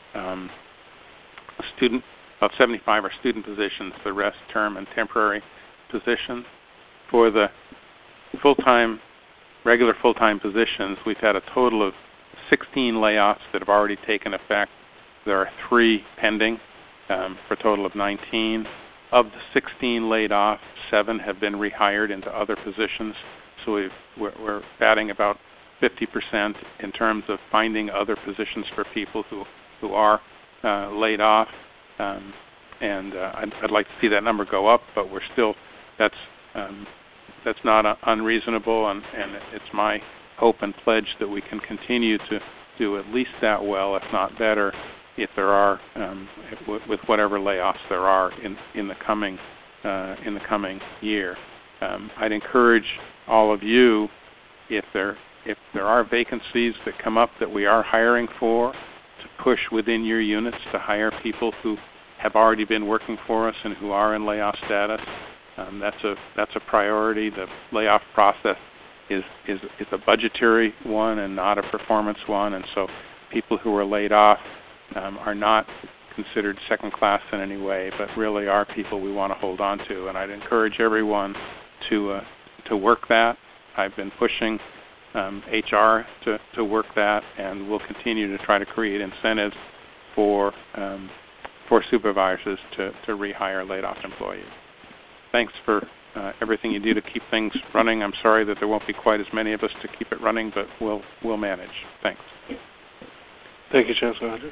student. About 75 are student positions. The rest term and temporary positions. For the regular full-time positions, we've had a total of 16 layoffs that have already taken effect. There are 3 pending for a total of 19. Of the 16 laid off, 7 have been rehired into other positions. So we're batting about 50% in terms of finding other positions for people who are laid off. And I'd like to see that number go up, but we're still, that's not unreasonable, and it's my hope and pledge that we can continue to do at least that well, if not better, if there are with whatever layoffs there are in the coming year. I'd encourage all of you, if there are vacancies that come up that we are hiring for, to push within your units to hire people who have already been working for us and who are in layoff status. That's a priority. The layoff process is a budgetary one and not a performance one, and so people who are laid off are not considered second class in any way, but really are people we want to hold on to. And I'd encourage everyone to work that. I've been pushing HR to work that, and we'll continue to try to create incentives for supervisors to rehire laid off employees. Thanks for everything you do to keep things running. I'm sorry that there won't be quite as many of us to keep it running, but we'll manage. Thanks. Thank you, Chancellor Rogers.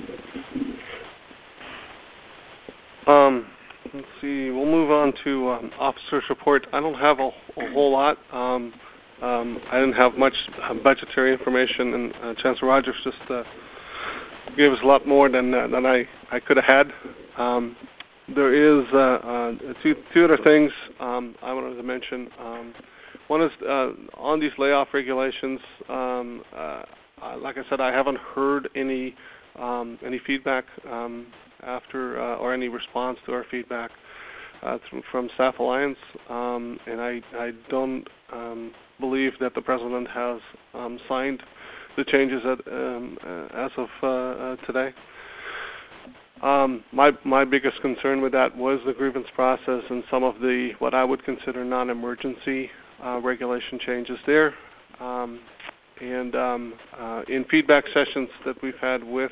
Let's see. We'll move on to officers' report. I don't have a whole lot. I didn't have much budgetary information, and Chancellor Rogers just gave us a lot more than I could have had. There is two other things I wanted to mention. One is on these layoff regulations. Like I said, I haven't heard any feedback after or any response to our feedback from Staff Alliance, and I don't believe that the President has signed the changes as of today. My biggest concern with that was the grievance process and some of the what I would consider non-emergency regulation changes there. And in feedback sessions that we've had with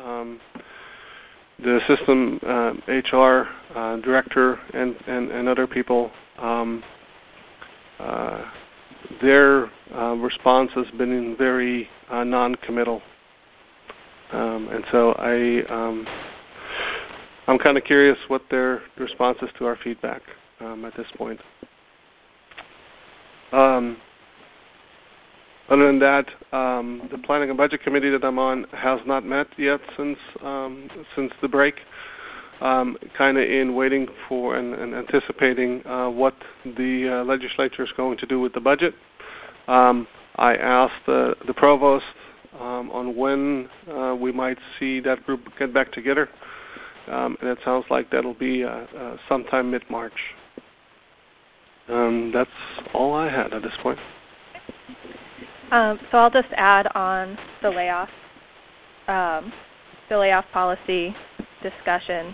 the system HR director and other people, their response has been very non-committal, and so I'm kind of curious what their response is to our feedback at this point. Other than that, the Planning and Budget Committee that I'm on has not met yet since the break, kind of in waiting for and anticipating what the legislature is going to do with the budget. I asked the provost on when we might see that group get back together, and it sounds like that'll be sometime mid-March. That's all I had at this point. So I'll just add on the layoff policy discussion.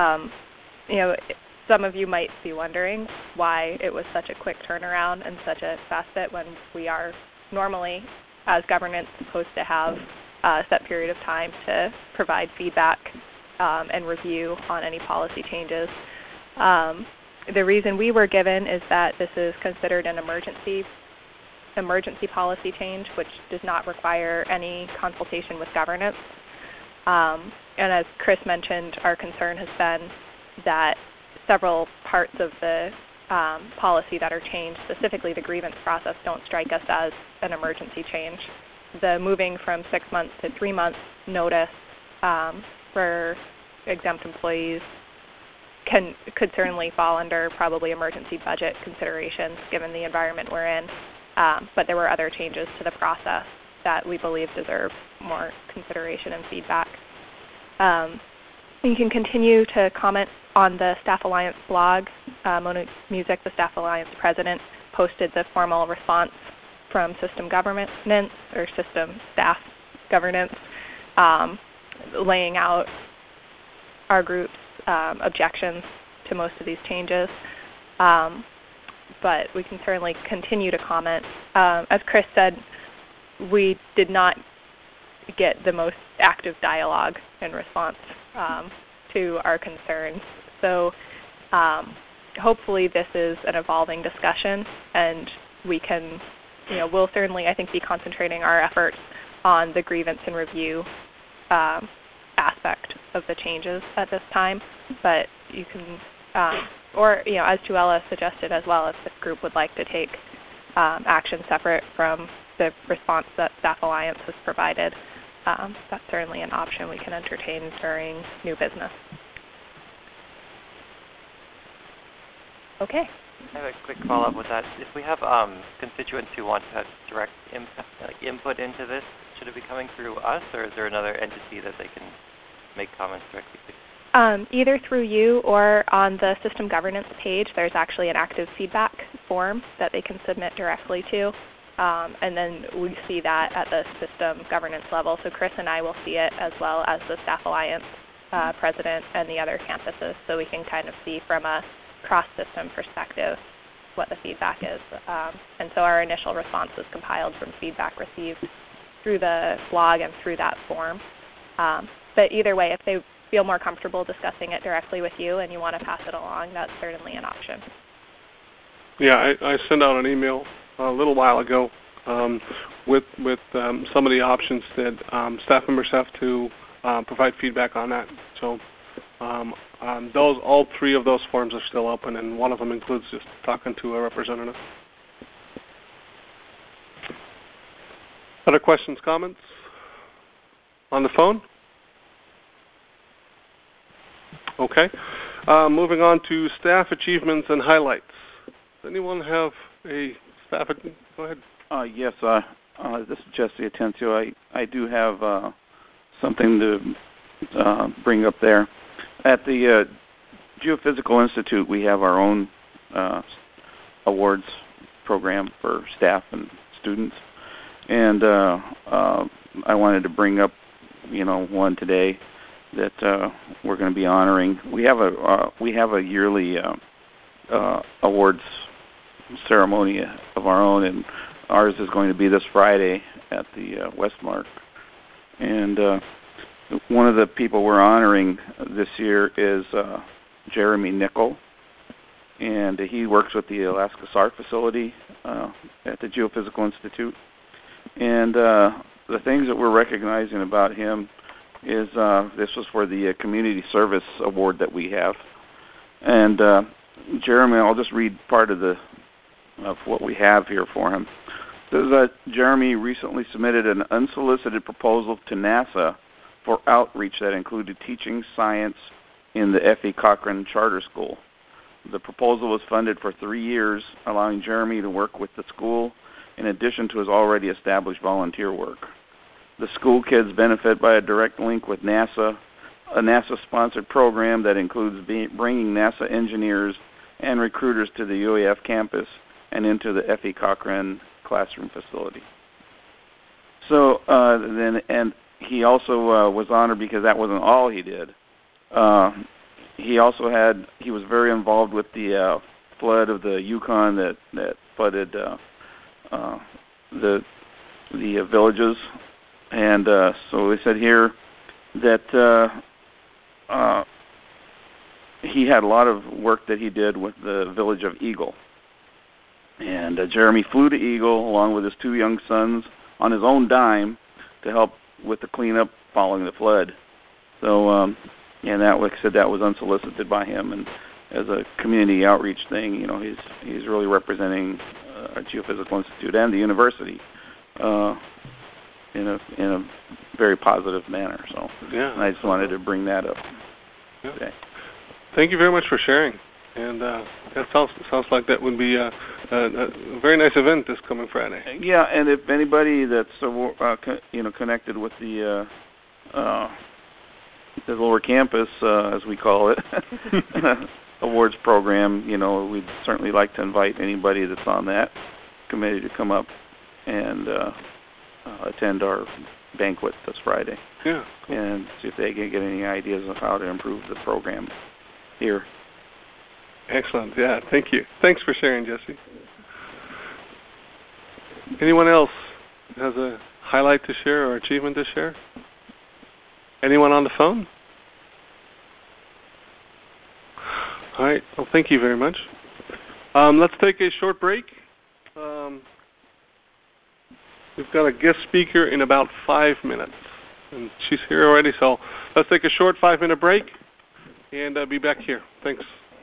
Some of you might be wondering why it was such a quick turnaround and such a fast fit when we are normally as governance, supposed to have a set period of time to provide feedback and review on any policy changes. The reason we were given is that this is considered an emergency policy change, which does not require any consultation with governance. And as Chris mentioned, our concern has been that several parts of the policy that are changed, specifically the grievance process, don't strike us as an emergency change. The moving from 6 months to 3 months notice for exempt employees could certainly fall under probably emergency budget considerations given the environment we're in. But there were other changes to the process that we believe deserve more consideration and feedback. You can continue to comment on the Staff Alliance blog. Mona Music, the Staff Alliance president, posted the formal response from System Governance, or System Staff Governance, laying out our group's objections to most of these changes. But we can certainly continue to comment. As Chris said, we did not get the most active dialogue in response to our concerns. So hopefully this is an evolving discussion, and we can, we'll certainly, I think, be concentrating our efforts on the grievance and review aspect of the changes at this time. But you can, or as Joella suggested as well, if the group would like to take action separate from the response that Staff Alliance has provided, that's certainly an option we can entertain during new business. Okay. I have a quick follow-up with that. If we have constituents who want to have direct input into this, should it be coming through us, or is there another entity that they can make comments directly to? Either through you or on the System Governance page, there's actually an active feedback form that they can submit directly to. And then we see that at the System Governance level. So Chris and I will see it, as well as the Staff Alliance president and the other campuses, so we can kind of see from a cross-system perspective what the feedback is. And so our initial response was compiled from feedback received through the blog and through that form. But either way, if they feel more comfortable discussing it directly with you and you want to pass it along, that's certainly an option. Yeah, I sent out an email a little while ago with some of the options that staff members have to provide feedback on that. So all three of those forms are still open, and one of them includes just talking to a representative. Other questions, comments on the phone? Okay. Moving on to staff achievements and highlights. Does anyone have a staff? Go ahead. Yes. This is Jesse Atencio. I do have something to bring up there. At the Geophysical Institute, we have our own awards program for staff and students, and I wanted to bring up, one today that we're going to be honoring. We have a yearly awards ceremony of our own, and ours is going to be this Friday at the Westmark. And one of the people we're honoring this year is Jeremy Nickel, and he works with the Alaska SAR facility at the Geophysical Institute. And the things that we're recognizing about him is this was for the Community Service Award that we have. And Jeremy, I'll just read part of what we have here for him. It says that Jeremy recently submitted an unsolicited proposal to NASA for outreach that included teaching science in the F.E. Cochran Charter School. The proposal was funded for 3 years, allowing Jeremy to work with the school in addition to his already established volunteer work. The school kids benefit by a direct link with NASA, a NASA-sponsored program that includes bringing NASA engineers and recruiters to the UAF campus and into the F.E. Cochran classroom facility. So and he also was honored because that wasn't all he did. He was very involved with the flood of the Yukon that flooded the villages. And so they said here that he had a lot of work that he did with the village of Eagle. And Jeremy flew to Eagle along with his 2 young sons on his own dime to help with the cleanup following the flood. So, and that, like I said, that was unsolicited by him. And as a community outreach thing, you know, he's really representing our Geophysical Institute and the university in a very positive manner. So, yeah, and I just wanted to bring that up today. Thank you very much for sharing. And that sounds like that would be a very nice event this coming Friday. Yeah, and if anybody that's connected with the lower campus, as we call it, awards program, you know, we'd certainly like to invite anybody that's on that committee to come up and attend our banquet this Friday. Yeah. Cool. And see if they can get any ideas of how to improve the program here. Excellent. Yeah, thank you. Thanks for sharing, Jesse. Anyone else has a highlight to share or achievement to share? Anyone on the phone? All right. Well, thank you very much. Let's take a short break. We've got a guest speaker in about 5 minutes, and she's here already, so let's take a short 5-minute break and be back here. Thanks.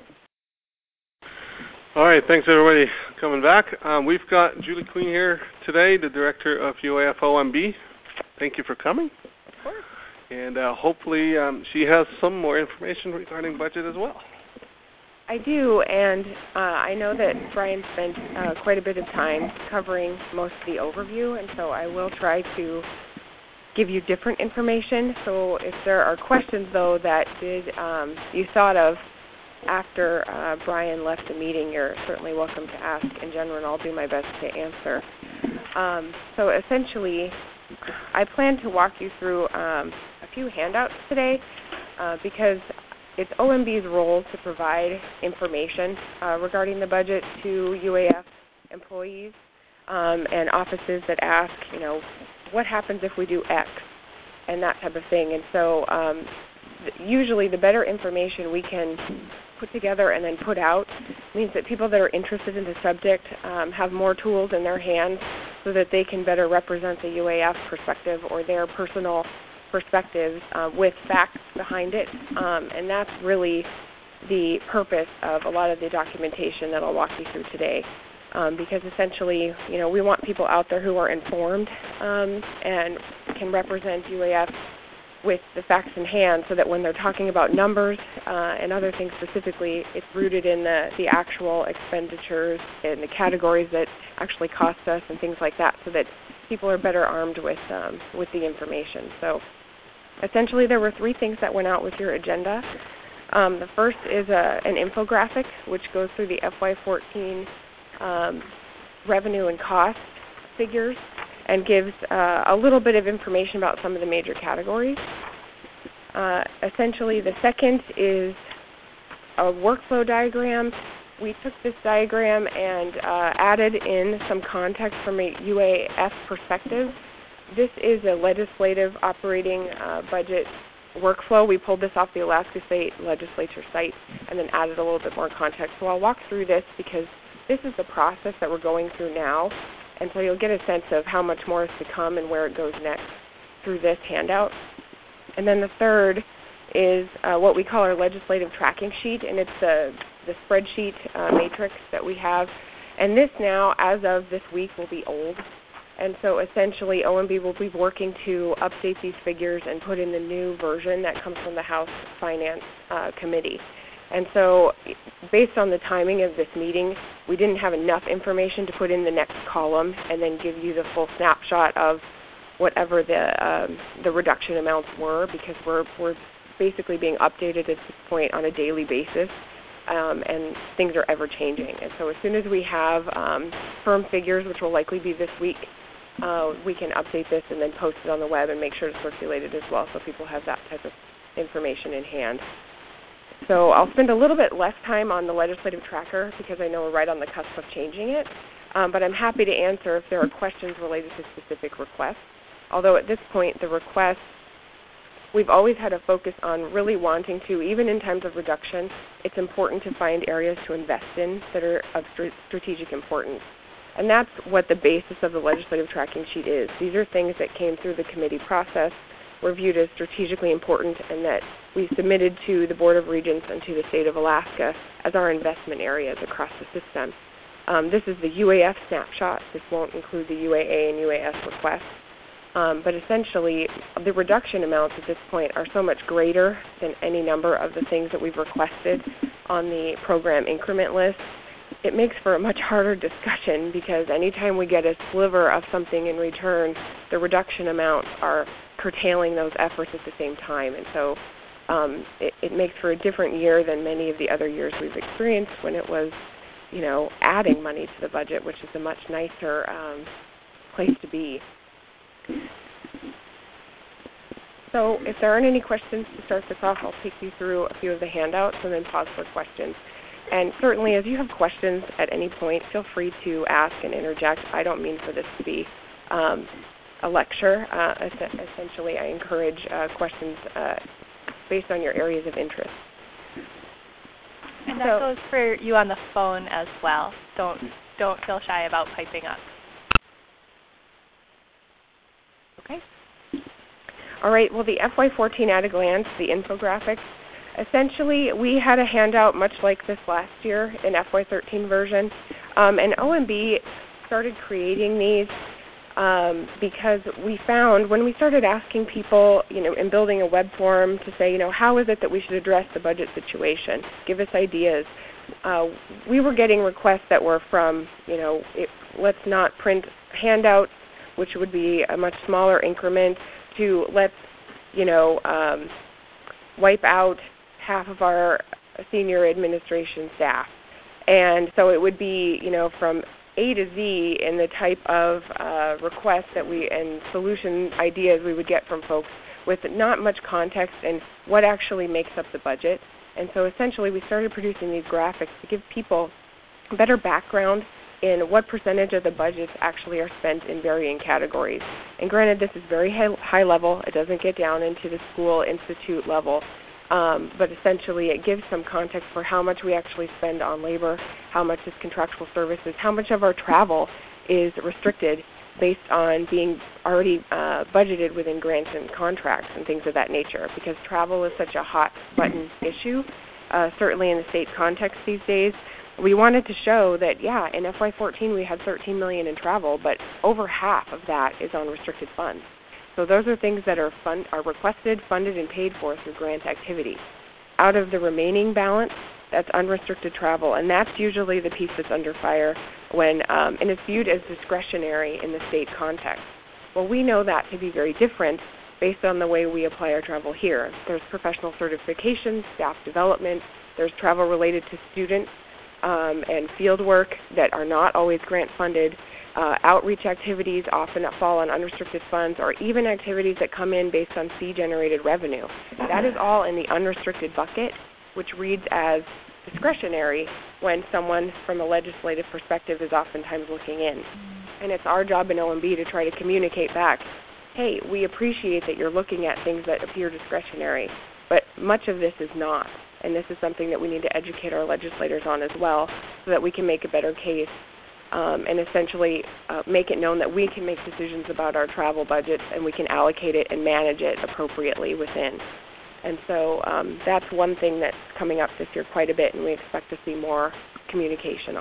All right, thanks everybody coming back. We've got Julie Queen here today, the director of UAF OMB. Thank you for coming. Of course. And hopefully she has some more information regarding budget as well. I do, and I know that Brian spent quite a bit of time covering most of the overview, and so I will try to give you different information. So if there are questions, though, that you thought of after Brian left the meeting, you're certainly welcome to ask in general, and I'll do my best to answer. So essentially, I plan to walk you through a few handouts today because it's OMB's role to provide information regarding the budget to UAF employees and offices that ask, you know, what happens if we do X and that type of thing. And so usually the better information we can put together and then put out means that people that are interested in the subject have more tools in their hands so that they can better represent the UAF perspective or their personal perspectives with facts behind it. And that's really the purpose of a lot of the documentation that I'll walk you through today. Because essentially, you know, we want people out there who are informed and can represent UAF with the facts in hand so that when they're talking about numbers and other things specifically, it's rooted in the actual expenditures and the categories that actually cost us and things like that so that people are better armed with the information. So essentially there were 3 things that went out with your agenda. The first is an infographic which goes through the FY14 revenue and cost figures and gives a little bit of information about some of the major categories. Essentially, the second is a workflow diagram. We took this diagram and added in some context from a UAF perspective. This is a legislative operating budget workflow. We pulled this off the Alaska State Legislature site and then added a little bit more context. So I'll walk through this because this is the process that we're going through now. And so you'll get a sense of how much more is to come and where it goes next through this handout. And then the third is what we call our legislative tracking sheet, and it's the spreadsheet matrix that we have. And this now, as of this week, will be old. And so essentially OMB will be working to update these figures and put in the new version that comes from the House Finance Committee. And so based on the timing of this meeting, we didn't have enough information to put in the next column and then give you the full snapshot of whatever the reduction amounts were, because we're basically being updated at this point on a daily basis, and things are ever changing. And so as soon as we have firm figures, which will likely be this week, we can update this and then post it on the web and make sure to circulate it as well so people have that type of information in hand. So I'll spend a little bit less time on the legislative tracker because I know we're right on the cusp of changing it. but I'm happy to answer if there are questions related to specific requests. Although at this point, the requests, we've always had a focus on really wanting to, even in times of reduction, it's important to find areas to invest in that are of strategic importance. And that's what the basis of the legislative tracking sheet is. These are things that came through the committee process, were viewed as strategically important, and that we submitted to the Board of Regents and to the state of Alaska as our investment areas across the system. This is the UAF snapshot. This won't include the UAA and UAS requests. But essentially, the reduction amounts at this point are so much greater than any number of the things that we've requested on the program increment list. It makes for a much harder discussion because anytime we get a sliver of something in return, the reduction amounts are curtailing those efforts at the same time. And so it makes for a different year than many of the other years we've experienced when it was, adding money to the budget, which is a much nicer place to be. So if there aren't any questions to start this off, I'll take you through a few of the handouts and then pause for questions. And certainly, as you have questions at any point, feel free to ask and interject. I don't mean for this to be a lecture. Essentially, I encourage questions based on your areas of interest. And that goes for you on the phone as well. Don't feel shy about piping up. Okay. All right. Well, the FY14 at a glance, the infographics. Essentially, we had a handout much like this last year in FY13 version, and OMB started creating these because we found when we started asking people, and building a web form to say, how is it that we should address the budget situation? Give us ideas. We were getting requests that were from, let's not print handouts, which would be a much smaller increment, to let's, wipe out half of our senior administration staff. And so it would be, from A to Z in the type of requests that and solution ideas we would get from folks with not much context in what actually makes up the budget. And so essentially we started producing these graphics to give people better background in what percentage of the budgets actually are spent in varying categories. And granted, this is very high level. It doesn't get down into the school institute level. But essentially it gives some context for how much we actually spend on labor, how much is contractual services, how much of our travel is restricted based on being already budgeted within grants and contracts and things of that nature, because travel is such a hot button issue, certainly in the state context these days. We wanted to show that, in FY14 we had $13 million in travel, but over half of that is on restricted funds. So those are things that are requested, funded, and paid for through grant activity. Out of the remaining balance, that's unrestricted travel, and that's usually the piece that's under fire when, and it's viewed as discretionary in the state context. Well, we know that to be very different based on the way we apply our travel here. There's professional certifications, staff development, there's travel related to students and field work that are not always grant funded. Outreach activities often that fall on unrestricted funds, or even activities that come in based on fee-generated revenue. That is all in the unrestricted bucket, which reads as discretionary when someone from a legislative perspective is oftentimes looking in. And it's our job in OMB to try to communicate back, hey, we appreciate that you're looking at things that appear discretionary, but much of this is not. And this is something that we need to educate our legislators on as well so that we can make a better case and essentially make it known that we can make decisions about our travel budgets and we can allocate it and manage it appropriately within. And so that's one thing that's coming up this year quite a bit, and we expect to see more communication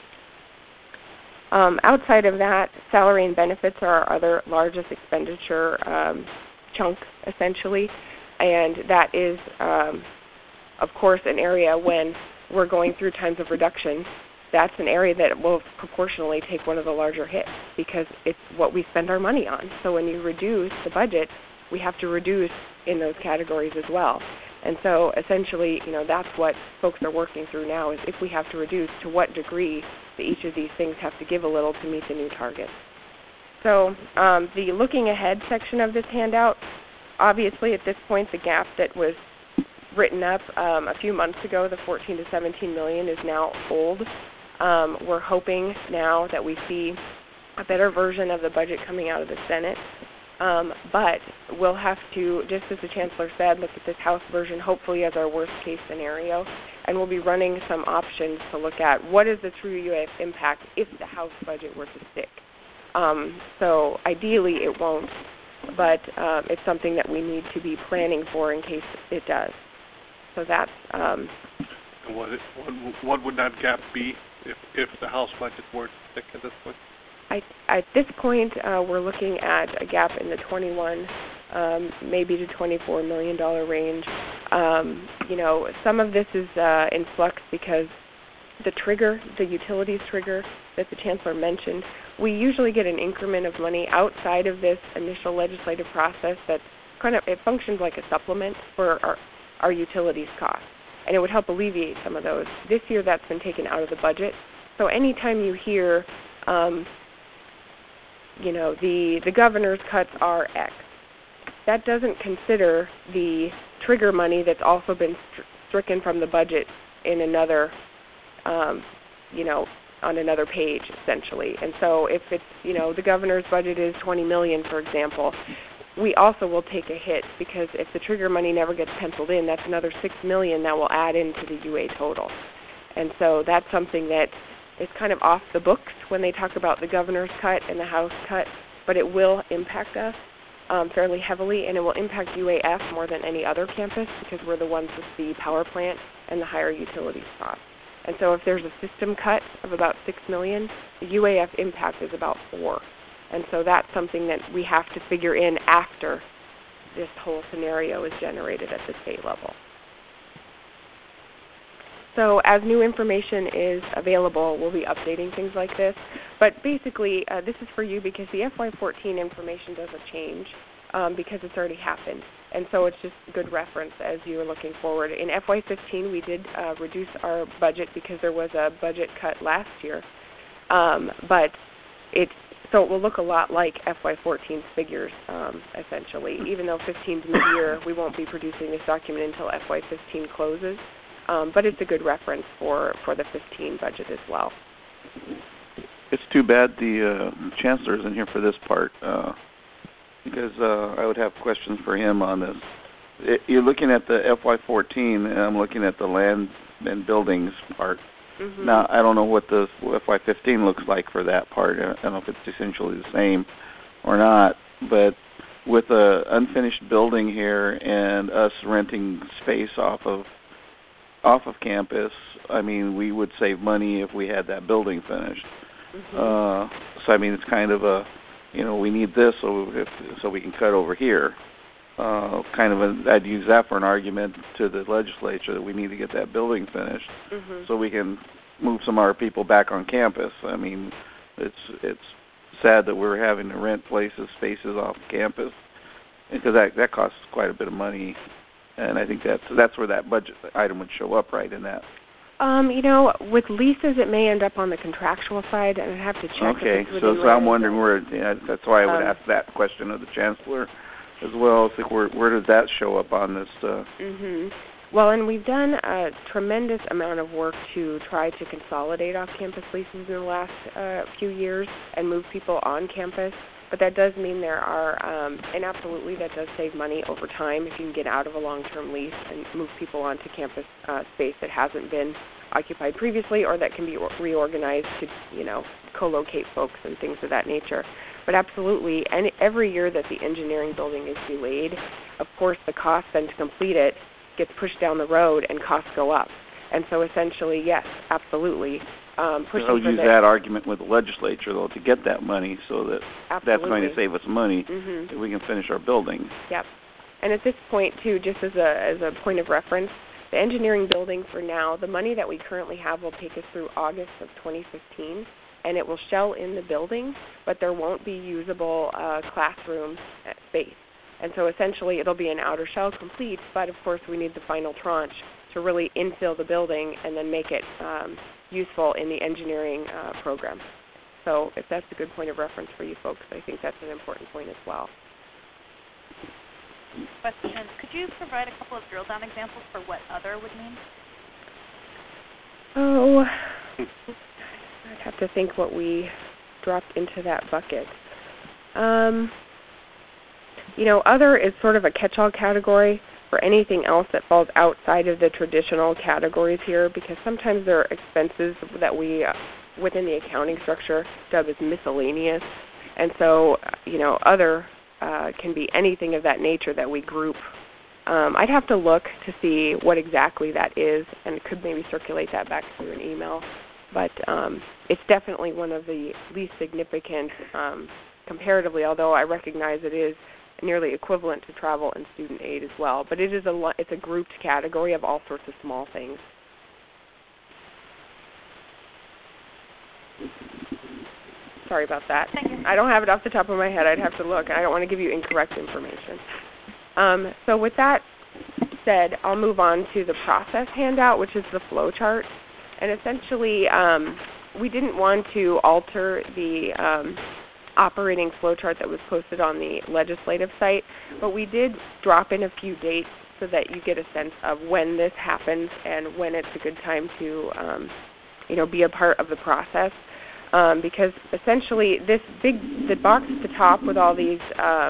on. Outside of that, salary and benefits are our other largest expenditure chunk, essentially, and that is, of course, an area when we're going through times of reduction. That's an area that will proportionally take one of the larger hits because it's what we spend our money on. So when you reduce the budget, we have to reduce in those categories as well. And so essentially, that's what folks are working through now is if we have to reduce, to what degree do each of these things have to give a little to meet the new target. So the looking ahead section of this handout, obviously at this point the gap that was written up a few months ago, the 14 to 17 million, is now old. We're hoping now that we see a better version of the budget coming out of the Senate. But we'll have to, just as the Chancellor said, look at this House version hopefully as our worst case scenario. And we'll be running some options to look at what is the true UAF impact if the House budget were to stick. So ideally it won't, but it's something that we need to be planning for in case it does. So that's... What would that gap be if the House budget were to stick at this point? At this point, we're looking at a gap in the 21, maybe to $24 million range. You know, some of this is in flux because the trigger, the utilities trigger that the Chancellor mentioned, we usually get an increment of money outside of this initial legislative process that kind of, it functions like a supplement for our utilities costs. And it would help alleviate some of those. This year that's been taken out of the budget. So anytime you hear, you know, the governor's cuts are X, that doesn't consider the trigger money that's also been stricken from the budget in another, you know, on another page, essentially. And so if it's, you know, the governor's budget is $20 million, for example, we also will take a hit because if the trigger money never gets penciled in, that's another $6 million that will add into the UA total. And so that's something that is kind of off the books when they talk about the governor's cut and the House cut, but it will impact us fairly heavily, and it will impact UAF more than any other campus because we're the ones with the power plant and the higher utilities costs. And so if there's a system cut of about $6 million, the UAF impact is about $4 million. And so that's something that we have to figure in after this whole scenario is generated at the state level. So as new information is available, we'll be updating things like this. But basically, this is for you because the FY14 information doesn't change because it's already happened. And so it's just good reference as you are looking forward. In FY15, we did reduce our budget because there was a budget cut last year. So it will look a lot like FY14's figures, essentially. Even though 15's mid-year, we won't be producing this document until FY15 closes. But it's a good reference for the 15 budget as well. It's too bad the Chancellor isn't here for this part because I would have questions for him on this. You're looking at the FY14, and I'm looking at the land and buildings part. Mm-hmm. Now, I don't know what the FY15 looks like for that part. I don't know if it's essentially the same or not, but with an unfinished building here and us renting space off of campus, I mean, we would save money if we had that building finished. Mm-hmm. So, I mean, it's kind of a, you know, we need this so we can cut over here. I'd use that for an argument to the legislature that we need to get that building finished so we can move some of our people back on campus. I mean, it's sad that we're having to rent spaces off campus because that costs quite a bit of money. And I think that's where that budget item would show up, right, in that. You know, with leases, it may end up on the contractual side, and I'd have to check. Okay, so I'm wondering where. Yeah, that's why I would ask that question of the Chancellor as well. It's like where does that show up on this? Well, and we've done a tremendous amount of work to try to consolidate off-campus leases in the last few years and move people on campus. But that does mean there are, and absolutely that does save money over time if you can get out of a long-term lease and move people onto campus space that hasn't been occupied previously or that can be reorganized to, you know, co-locate folks and things of that nature. But absolutely, and every year that the engineering building is delayed, of course the cost then to complete it gets pushed down the road and costs go up. And so essentially, yes, absolutely. I'll use that argument with the legislature, though, to get that money so that that's going to save us money if we can finish our building. Yep. And at this point, too, just as a point of reference, the engineering building for now, the money that we currently have will take us through August of 2015, and it will shell in the building, but there won't be usable classroom space. And so essentially it'll be an outer shell complete, but of course we need the final tranche to really infill the building and then make it useful in the engineering program. So if that's a good point of reference for you folks, I think that's an important point as well. Question, could you provide a couple of drill down examples for what other would mean? Oh, to think what we dropped into that bucket. Other is sort of a catch-all category for anything else that falls outside of the traditional categories here, because sometimes there are expenses that we, within the accounting structure, dub as miscellaneous. And so, other can be anything of that nature that we group. I'd have to look to see what exactly that is, and could maybe circulate that back through an email. But it's definitely one of the least significant comparatively, although I recognize it is nearly equivalent to travel and student aid as well. But it's a grouped category of all sorts of small things. Sorry about that. I don't have it off the top of my head. I'd have to look. I don't want to give you incorrect information. So with that said, I'll move on to the process handout, which is the flow chart. And essentially, we didn't want to alter the operating flow chart that was posted on the legislative site, but we did drop in a few dates so that you get a sense of when this happens and when it's a good time to be a part of the process. Because essentially the box at the top with all these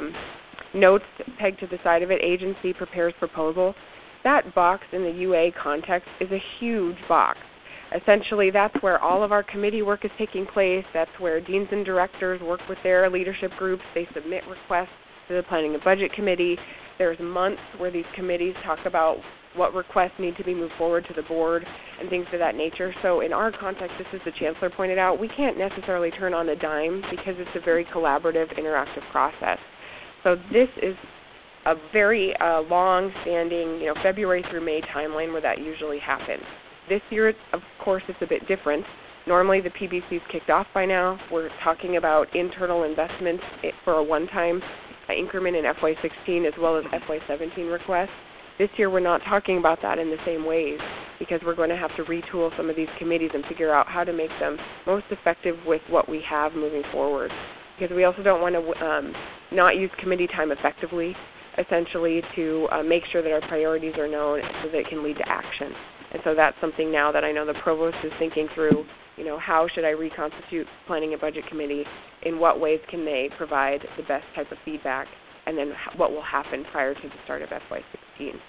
notes pegged to the side of it, agency prepares proposal, that box in the UA context is a huge box. Essentially, that's where all of our committee work is taking place. That's where deans and directors work with their leadership groups. They submit requests to the Planning and Budget Committee. There's months where these committees talk about what requests need to be moved forward to the board and things of that nature. So in our context, just as the Chancellor pointed out, we can't necessarily turn on a dime because it's a very collaborative, interactive process. So this is a very long-standing, February through May timeline where that usually happens. This year, of course, it's a bit different. Normally, the PBC's kicked off by now. We're talking about internal investments for a one-time increment in FY16 as well as FY17 requests. This year, we're not talking about that in the same ways because we're going to have to retool some of these committees and figure out how to make them most effective with what we have moving forward. Because we also don't want to not use committee time effectively, essentially to make sure that our priorities are known so that it can lead to action. And so that's something now that I know the provost is thinking through, how should I reconstitute Planning and Budget Committee? In what ways can they provide the best type of feedback? And then what will happen prior to the start of FY16?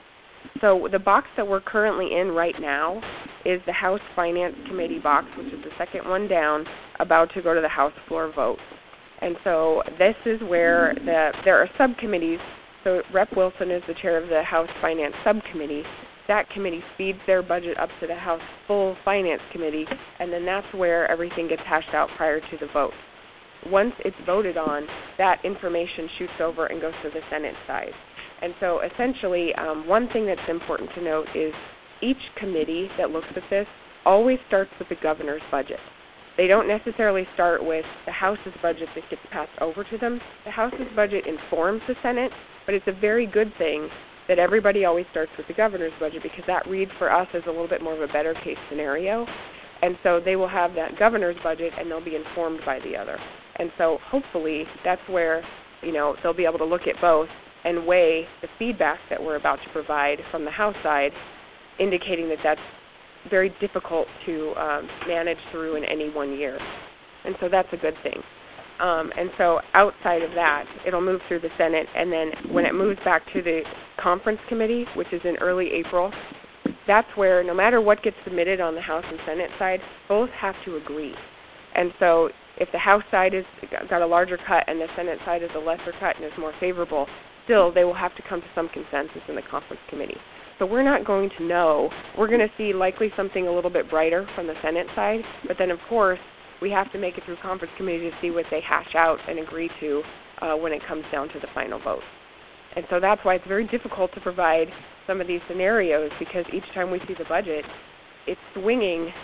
So the box that we're currently in right now is the House Finance Committee box, which is the second one down, about to go to the House floor vote. And so this is where there are subcommittees. So Rep. Wilson is the chair of the House Finance Subcommittee. That committee feeds their budget up to the House full Finance Committee, and then that's where everything gets hashed out prior to the vote. Once it's voted on, that information shoots over and goes to the Senate side. And so essentially, one thing that's important to note is each committee that looks at this always starts with the governor's budget. They don't necessarily start with the House's budget that gets passed over to them. The House's budget informs the Senate, but it's a very good thing that everybody always starts with the governor's budget because that reads for us as a little bit more of a better case scenario. And so they will have that governor's budget and they'll be informed by the other. And so hopefully that's where, they'll be able to look at both and weigh the feedback that we're about to provide from the House side, indicating that that's very difficult to manage through in any one year. And so that's a good thing. And so outside of that, it'll move through the Senate, and then when it moves back to the Conference Committee, which is in early April, that's where no matter what gets submitted on the House and Senate side, both have to agree. And so if the House side has got a larger cut and the Senate side is a lesser cut and is more favorable, still they will have to come to some consensus in the Conference Committee. So we're not going to know. We're going to see likely something a little bit brighter from the Senate side, but then of course we have to make it through Conference Committee to see what they hash out and agree to when it comes down to the final vote. And so that's why it's very difficult to provide some of these scenarios because each time we see the budget, it's swinging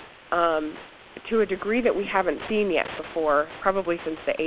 to a degree that we haven't seen yet before, probably since the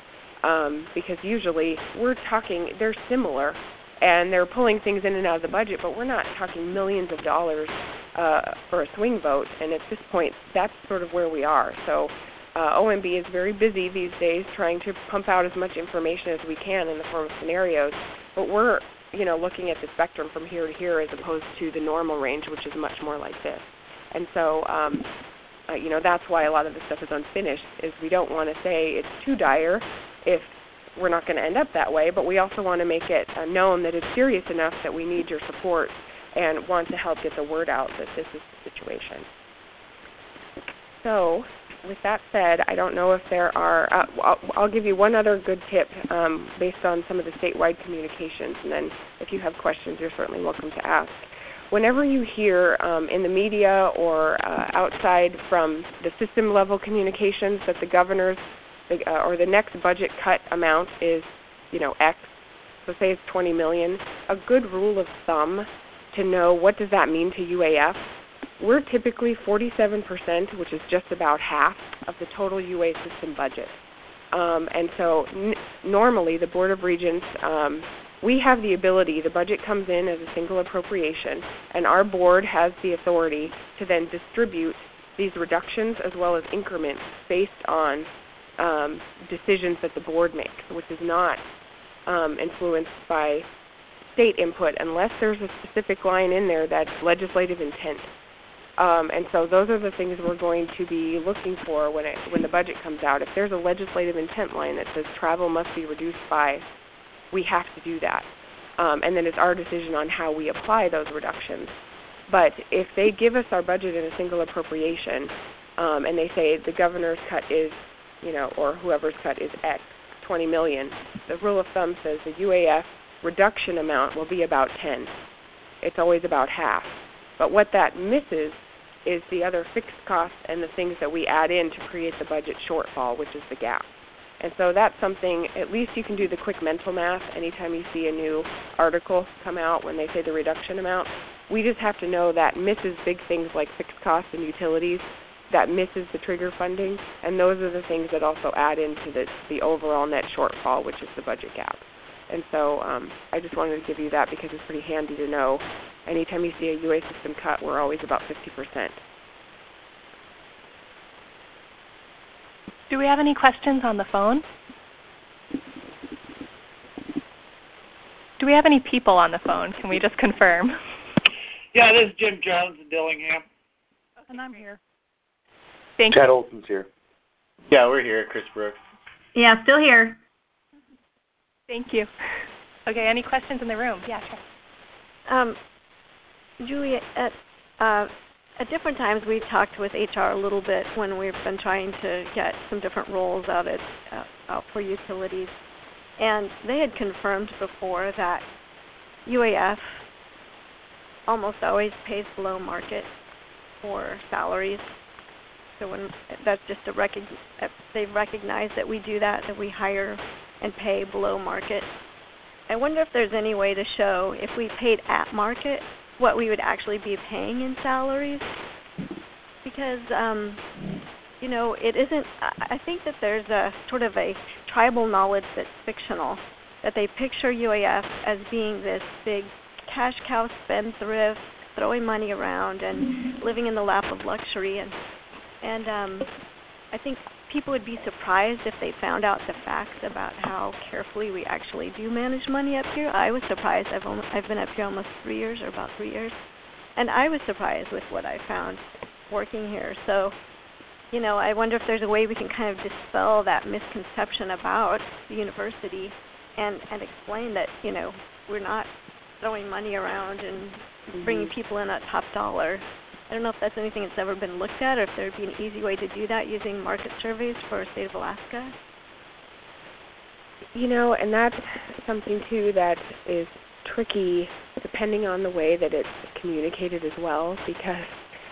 80s. Because usually we're talking, they're similar, and they're pulling things in and out of the budget, but we're not talking millions of dollars for a swing vote. And at this point, that's sort of where we are. So OMB is very busy these days trying to pump out as much information as we can in the form of scenarios, but we're looking at the spectrum from here to here as opposed to the normal range, which is much more like this. And so that's why a lot of the stuff is unfinished, is we don't want to say it's too dire if we're not going to end up that way, but we also want to make it known that it's serious enough that we need your support and want to help get the word out that this is the situation. So, with that said, I don't know if there are, I'll give you one other good tip based on some of the statewide communications, and then if you have questions, you're certainly welcome to ask. Whenever you hear in the media or outside from the system level communications that the governor's or the next budget cut amount is, X, so say it's $20 million, a good rule of thumb to know what does that mean to UAF. We're typically 47%, which is just about half of the total UA system budget. And so normally the Board of Regents, we have the ability, the budget comes in as a single appropriation, and our board has the authority to then distribute these reductions as well as increments based on decisions that the board makes, which is not influenced by state input unless there's a specific line in there that's legislative intent. And so those are the things we're going to be looking for when the budget comes out. If there's a legislative intent line that says travel must be reduced by, we have to do that. And then it's our decision on how we apply those reductions. But if they give us our budget in a single appropriation, and they say the governor's cut is, or whoever's cut is X, 20 million, the rule of thumb says the UAF reduction amount will be about 10. It's always about half. But what that misses is the other fixed costs and the things that we add in to create the budget shortfall, which is the gap. And so that's something, at least you can do the quick mental math anytime you see a new article come out when they say the reduction amount. We just have to know that misses big things like fixed costs and utilities, that misses the trigger funding, and those are the things that also add into the overall net shortfall, which is the budget gap. And so I just wanted to give you that because it's pretty handy to know. Anytime you see a UA system cut, we're always about 50%. Do we have any questions on the phone? Do we have any people on the phone? Can we just confirm? Yeah, this is Jim Jones in Dillingham. And I'm here. Thank Chad you. Olson's here. Yeah, we're here. Chris Brooks. Yeah, still here. Thank you. Okay, any questions in the room? Yeah, sure. Julie, at different times we've talked with HR a little bit when we've been trying to get some different roles out for utilities. And they had confirmed before that UAF almost always pays below market for salaries. So that's just they've recognized that we do that we hire and pay below market. I wonder if there's any way to show if we paid at market what we would actually be paying in salaries, because it isn't. I think that there's a sort of a tribal knowledge that's fictional, that they picture UAF as being this big cash cow spendthrift, throwing money around and living in the lap of luxury, and I think people would be surprised if they found out the facts about how carefully we actually do manage money up here. I was surprised. I've been up here almost 3 years, or about 3 years, and I was surprised with what I found working here. So, I wonder if there's a way we can kind of dispel that misconception about the university and explain that, we're not throwing money around and bringing people in at top dollar. I don't know if that's anything that's ever been looked at, or if there would be an easy way to do that using market surveys for the state of Alaska. And that's something, too, that is tricky depending on the way that it's communicated as well, because,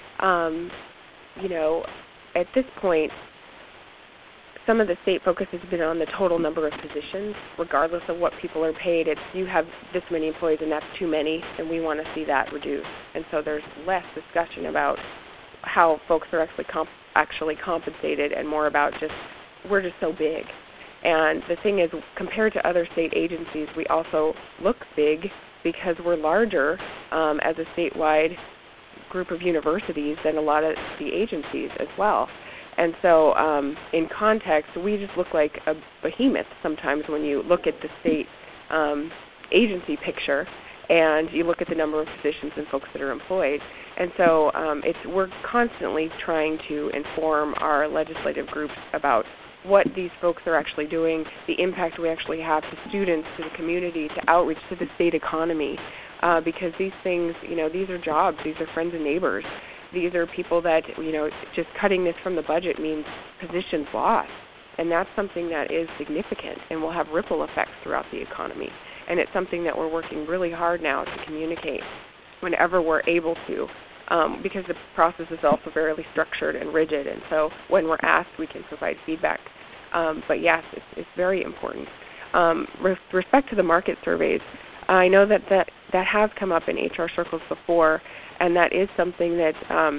at this point, some of the state focus has been on the total number of positions, regardless of what people are paid. It's you have this many employees and that's too many, and we want to see that reduced. And so there's less discussion about how folks are actually compensated, and more about just we're just so big. And the thing is, compared to other state agencies, we also look big because we're larger as a statewide group of universities than a lot of the agencies as well. And so in context, we just look like a behemoth sometimes when you look at the state agency picture and you look at the number of positions and folks that are employed. And so we're constantly trying to inform our legislative groups about what these folks are actually doing, the impact we actually have to students, to the community, to outreach, to the state economy, because these things, these are jobs, these are friends and neighbors. These are people that, just cutting this from the budget means positions lost. And that's something that is significant and will have ripple effects throughout the economy. And it's something that we're working really hard now to communicate whenever we're able to, because the process is also fairly structured and rigid. And so when we're asked, we can provide feedback. But yes, it's very important. With respect to the market surveys, I know that has come up in HR circles before, and that is something that,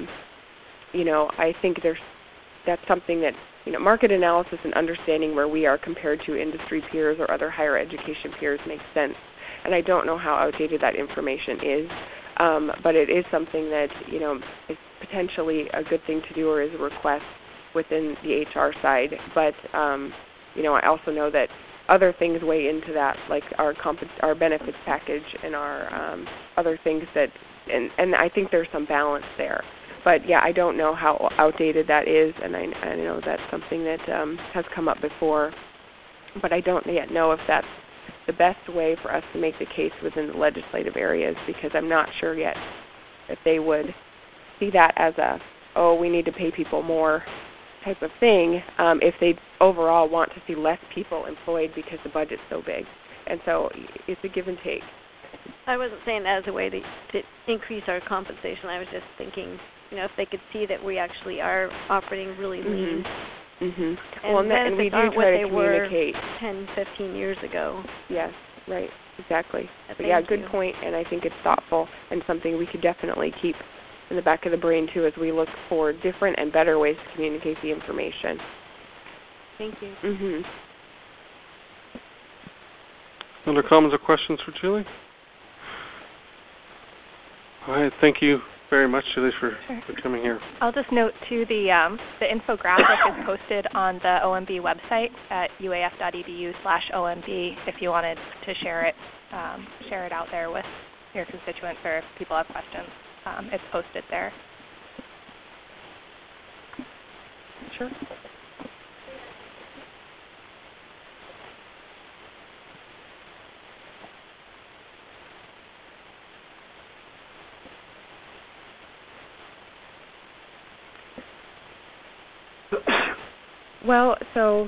I think that's something that, market analysis and understanding where we are compared to industry peers or other higher education peers makes sense. And I don't know how outdated that information is, but it is something that, is potentially a good thing to do or is a request within the HR side. But, I also know that other things weigh into that, like our benefits package and our other things that, and I think there's some balance there. But yeah, I don't know how outdated that is, and I know that's something that has come up before, but I don't yet know if that's the best way for us to make the case within the legislative areas, because I'm not sure yet if they would see that as we need to pay people more type of thing, if they overall want to see less people employed because the budget's so big. And so it's a give and take. I wasn't saying that as a way to increase our compensation. I was just thinking, if they could see that we actually are operating really lean. Mm-hmm. And we do try to communicate. 10, 15 years ago. Yes, right, exactly. But yeah, good point, and I think it's thoughtful and something we could definitely keep in the back of the brain too as we look for different and better ways to communicate the information. Thank you. Mm-hmm. Other comments or questions for Julie? All right, thank you very much, Julie, for coming here. I'll just note too, the infographic is posted on the OMB website at uaf.edu/OMB if you wanted to share it out there with your constituents or if people have questions. It's posted there. Sure. Well, so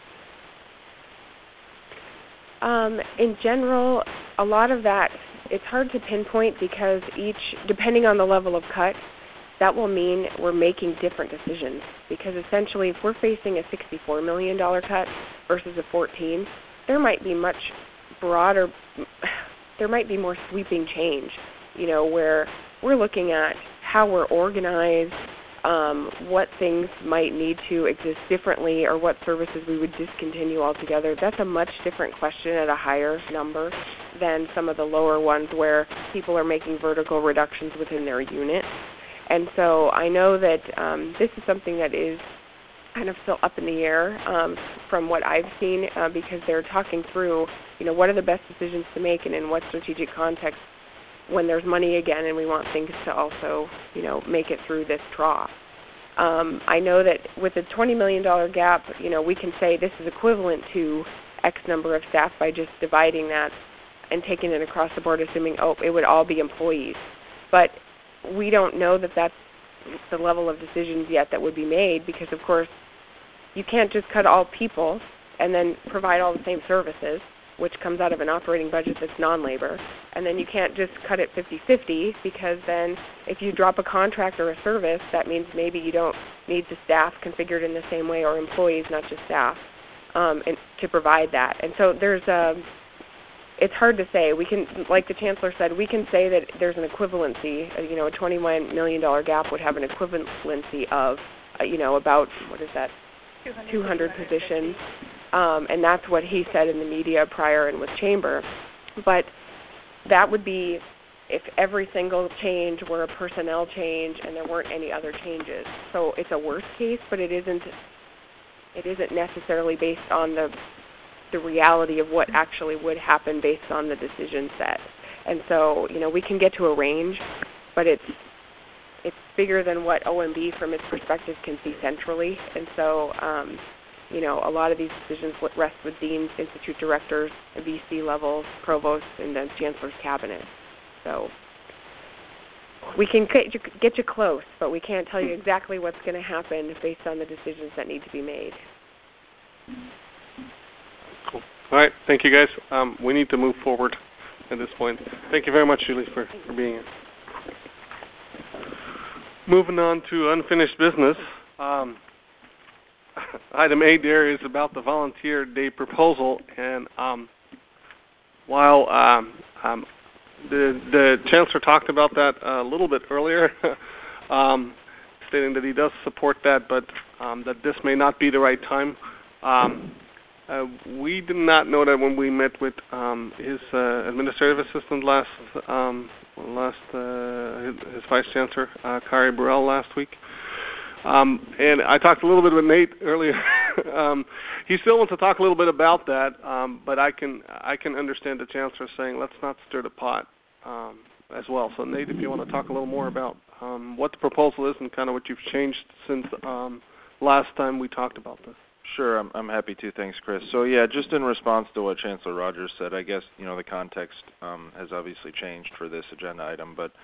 in general, a lot of that, it's hard to pinpoint because depending on the level of cut, that will mean we're making different decisions. Because essentially, if we're facing a $64 million cut versus a 14, there might be much broader, there might be more sweeping change, where we're looking at how we're organized, what things might need to exist differently or what services we would discontinue altogether. That's a much different question at a higher number than some of the lower ones where people are making vertical reductions within their unit. And so I know that this is something that is kind of still up in the air from what I've seen because they're talking through, what are the best decisions to make and in what strategic context when there's money again and we want things to also, make it through this trough. I know that with a $20 million gap, we can say this is equivalent to X number of staff by just dividing that and taking it across the board, assuming, it would all be employees. But we don't know that that's the level of decisions yet that would be made because, of course, you can't just cut all people and then provide all the same services, which comes out of an operating budget that's non-labor. And then you can't just cut it 50-50 because then if you drop a contract or a service, that means maybe you don't need the staff configured in the same way or employees, not just staff, and to provide that. And so it's hard to say. We can, like the Chancellor said, we can say that there's an equivalency. A $21 million gap would have an equivalency of, about, 200 positions. And that's what he said in the media prior and with Chamber. But that would be if every single change were a personnel change and there weren't any other changes. So it's a worst case, but it isn't necessarily based on the reality of what actually would happen based on the decision set. And so, we can get to a range, but it's bigger than what OMB from its perspective can see centrally. And so, a lot of these decisions rest with deans, institute directors, VC levels, provosts, and then chancellor's cabinet. So we can get you close, but we can't tell you exactly what's going to happen based on the decisions that need to be made. Cool. All right. Thank you, guys. We need to move forward at this point. Thank you very much, Julie, for being here. Moving on to unfinished business. Item 8 there is about the volunteer day proposal, and while the chancellor talked about that a little bit earlier, stating that he does support that, but that this may not be the right time. We did not know that when we met with his administrative assistant his vice chancellor, Kari Burrell, last week. And I talked a little bit with Nate earlier. He still wants to talk a little bit about that, but I can understand the chancellor saying let's not stir the pot as well. So Nate, if you want to talk a little more about what the proposal is and kind of what you've changed since last time we talked about this. Sure, I'm happy to. Thanks, Chris. So yeah, just in response to what Chancellor Rogers said, I guess the context has obviously changed for this agenda item, but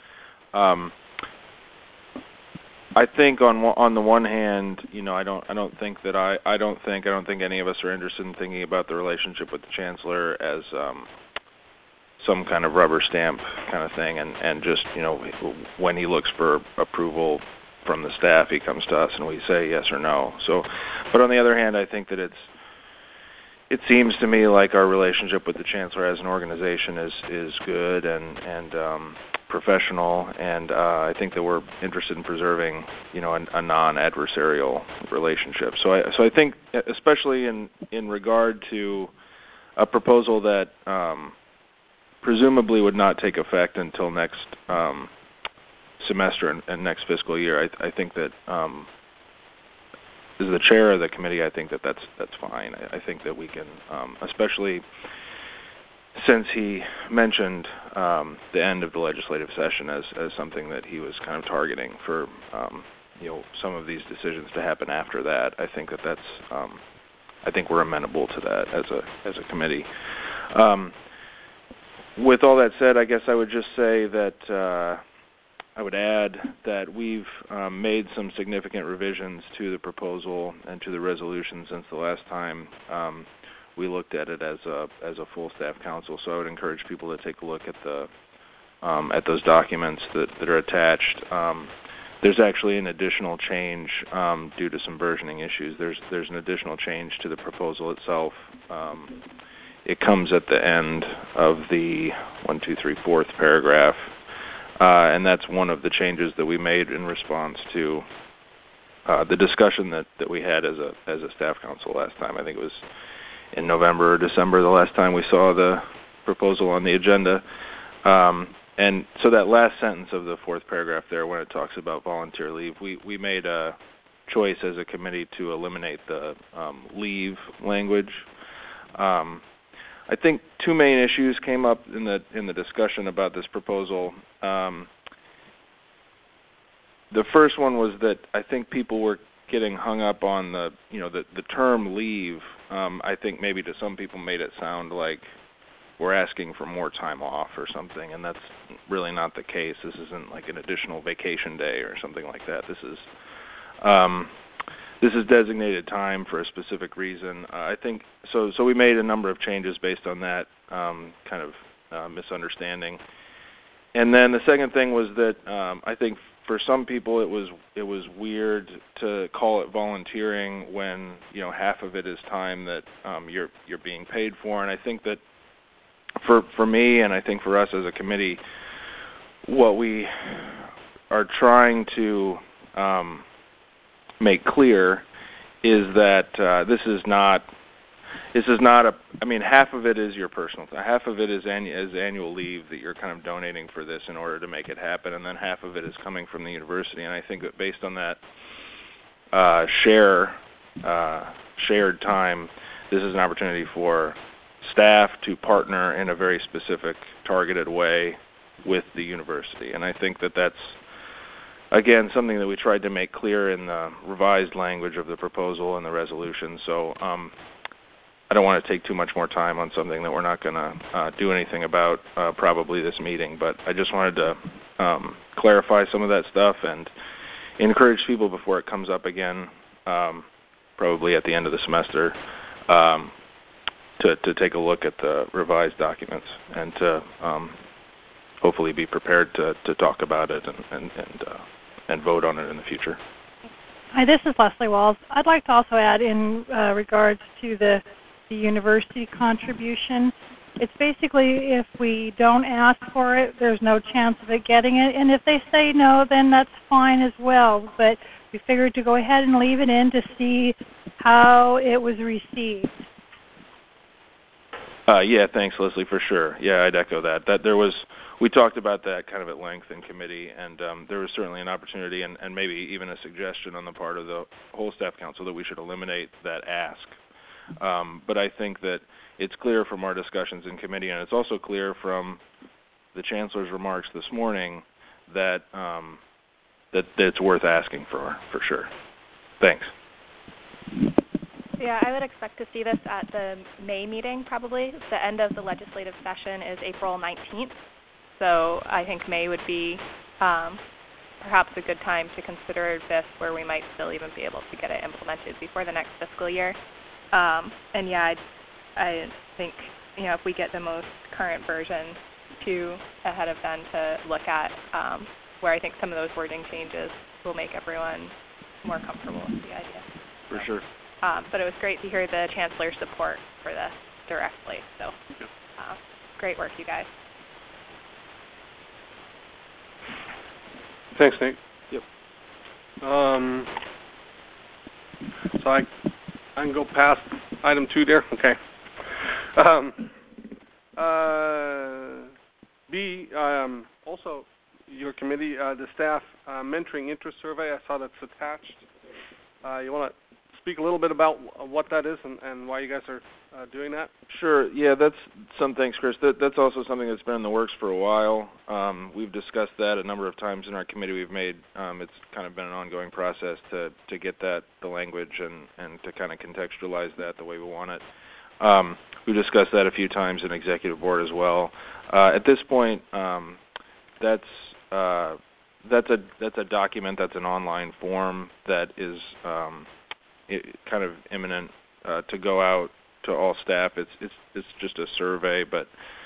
I think on the one hand, I don't think any of us are interested in thinking about the relationship with the chancellor as some kind of rubber stamp kind of thing, and just when he looks for approval from the staff, he comes to us and we say yes or no. So, but on the other hand, I think that it seems to me like our relationship with the chancellor as an organization is good and professional, and I think that we're interested in preserving, a non-adversarial relationship. So I think, especially in regard to a proposal that presumably would not take effect until next semester and next fiscal year, I think that as the chair of the committee, I think that's fine. I think that we can, especially since he mentioned the end of the legislative session as something that he was kind of targeting for some of these decisions to happen after that. I think that's I think we're amenable to that as a committee. With all that said, I guess I would just say that I would add that we've made some significant revisions to the proposal and to the resolution since the last time we looked at it as a full staff council. So I would encourage people to take a look at those documents that are attached. There's actually an additional change due to some versioning issues. There's an additional change to the proposal itself. It comes at the end of the 4th paragraph, and that's one of the changes that we made in response to the discussion that we had as a staff council last time. I think it was in November or December the last time we saw the proposal on the agenda. And so that last sentence of the 4th paragraph there, when it talks about volunteer leave, we made a choice as a committee to eliminate the leave language. I think two main issues came up in the discussion about this proposal. The first one was that I think people were getting hung up on the term leave. I think maybe to some people made it sound like we're asking for more time off or something, and that's really not the case. This isn't like an additional vacation day or something like that. This is designated time for a specific reason. I think so we made a number of changes based on that kind of misunderstanding. And then the second thing was that I think for some people it was weird to call it volunteering when half of it is time that you're being paid for. And I think that for me, and I think for us as a committee, what we are trying to make clear is that this is not half of it is your personal time. Half of it is annual leave that you're kind of donating for this in order to make it happen, and then half of it is coming from the university. And I think that based on that shared time, this is an opportunity for staff to partner in a very specific, targeted way with the university. And I think that again, something that we tried to make clear in the revised language of the proposal and the resolution. So I don't want to take too much more time on something that we're not going to do anything about probably this meeting, but I just wanted to clarify some of that stuff and encourage people before it comes up again, probably at the end of the semester, to take a look at the revised documents and to hopefully be prepared to talk about it and vote on it in the future. Hi, this is Leslie Walls. I'd like to also add in regards to the university contribution. It's basically if we don't ask for it, there's no chance of it getting it. And if they say no, then that's fine as well. But we figured to go ahead and leave it in to see how it was received. Yeah, thanks, Leslie, for sure. Yeah, I'd echo that. We talked about that kind of at length in committee, and there was certainly an opportunity and maybe even a suggestion on the part of the whole staff council that we should eliminate that ask. But I think that it's clear from our discussions in committee, and it's also clear from the Chancellor's remarks this morning that that it's worth asking for sure. Thanks. Yeah, I would expect to see this at the May meeting probably. The end of the legislative session is April 19th. So I think May would be perhaps a good time to consider this, where we might still even be able to get it implemented before the next fiscal year. And yeah, I think, if we get the most current version ahead of then to look at, where I think some of those wording changes will make everyone more comfortable with the idea. For sure. But it was great to hear the Chancellor's support for this directly. So great work, you guys. Thanks, Nate. Yep. So I can go past item 2 there. Okay. B, also your committee, the staff mentoring interest survey. I saw that's attached. You want to speak a little bit about what that is and why you guys are doing that? Sure. Yeah, thanks, Chris. That's also something that's been in the works for a while. We've discussed that a number of times in our committee. We've made it's kind of been an ongoing process to get the language and to kind of contextualize that the way we want it. We've discussed that a few times in executive board as well. At this point, that's a document, that's an online form that is kind of imminent to go out to all staff. It's just a survey, but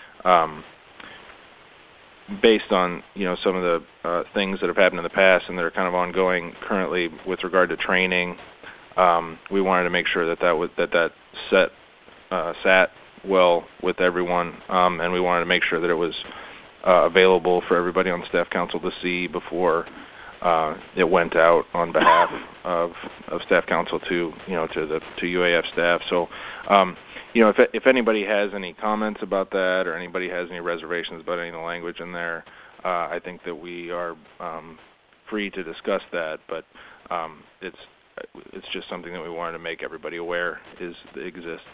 based on some of the things that have happened in the past and that are kind of ongoing currently with regard to training, we wanted to make sure that sat well with everyone, and we wanted to make sure that it was available for everybody on staff council to see before it went out on behalf of staff council to UAF staff. So, if anybody has any comments about that or anybody has any reservations about any of the language in there, I think that we are free to discuss that. But it's just something that we wanted to make everybody aware exists.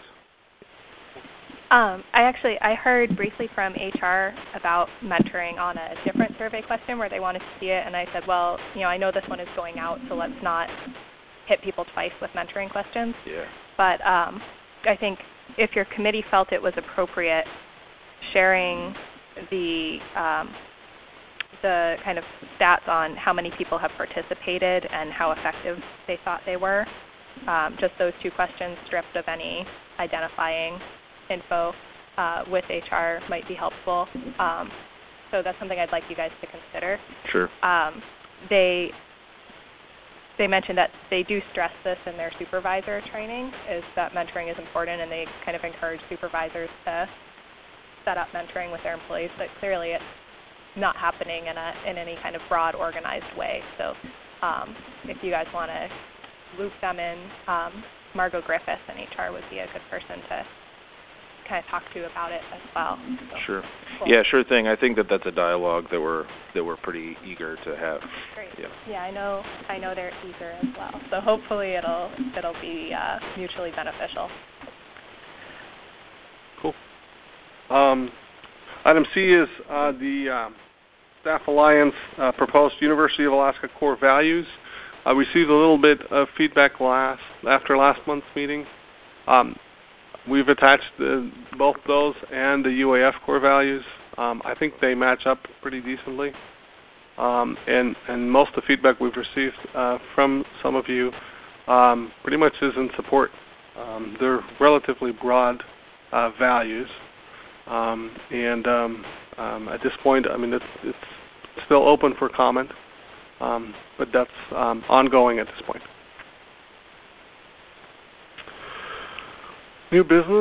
I heard briefly from HR about mentoring on a different survey question where they wanted to see it, and I said, well, I know this one is going out, so let's not hit people twice with mentoring questions. Yeah. But I think if your committee felt it was appropriate, sharing the kind of stats on how many people have participated and how effective they thought they were, just those 2 questions stripped of any identifying info with HR might be helpful. So that's something I'd like you guys to consider. Sure. They mentioned that they do stress this in their supervisor training, is that mentoring is important, and they kind of encourage supervisors to set up mentoring with their employees, but clearly it's not happening in any kind of broad, organized way. So if you guys want to loop them in, Margot Griffiths in HR would be a good person to kind of talk to about it as well. So, sure. Cool. Yeah, sure thing. I think that's a dialogue that we're pretty eager to have. Great. Yeah. I know they're eager as well. So hopefully it'll be mutually beneficial. Cool. Item C is the Staff Alliance proposed University of Alaska core values. I received a little bit of feedback after last month's meeting. We've attached both those and the UAF core values. I think they match up pretty decently. And most of the feedback we've received from some of you pretty much is in support. They're relatively broad values. And at this point, I mean, it's still open for comment, but that's ongoing at this point. New business.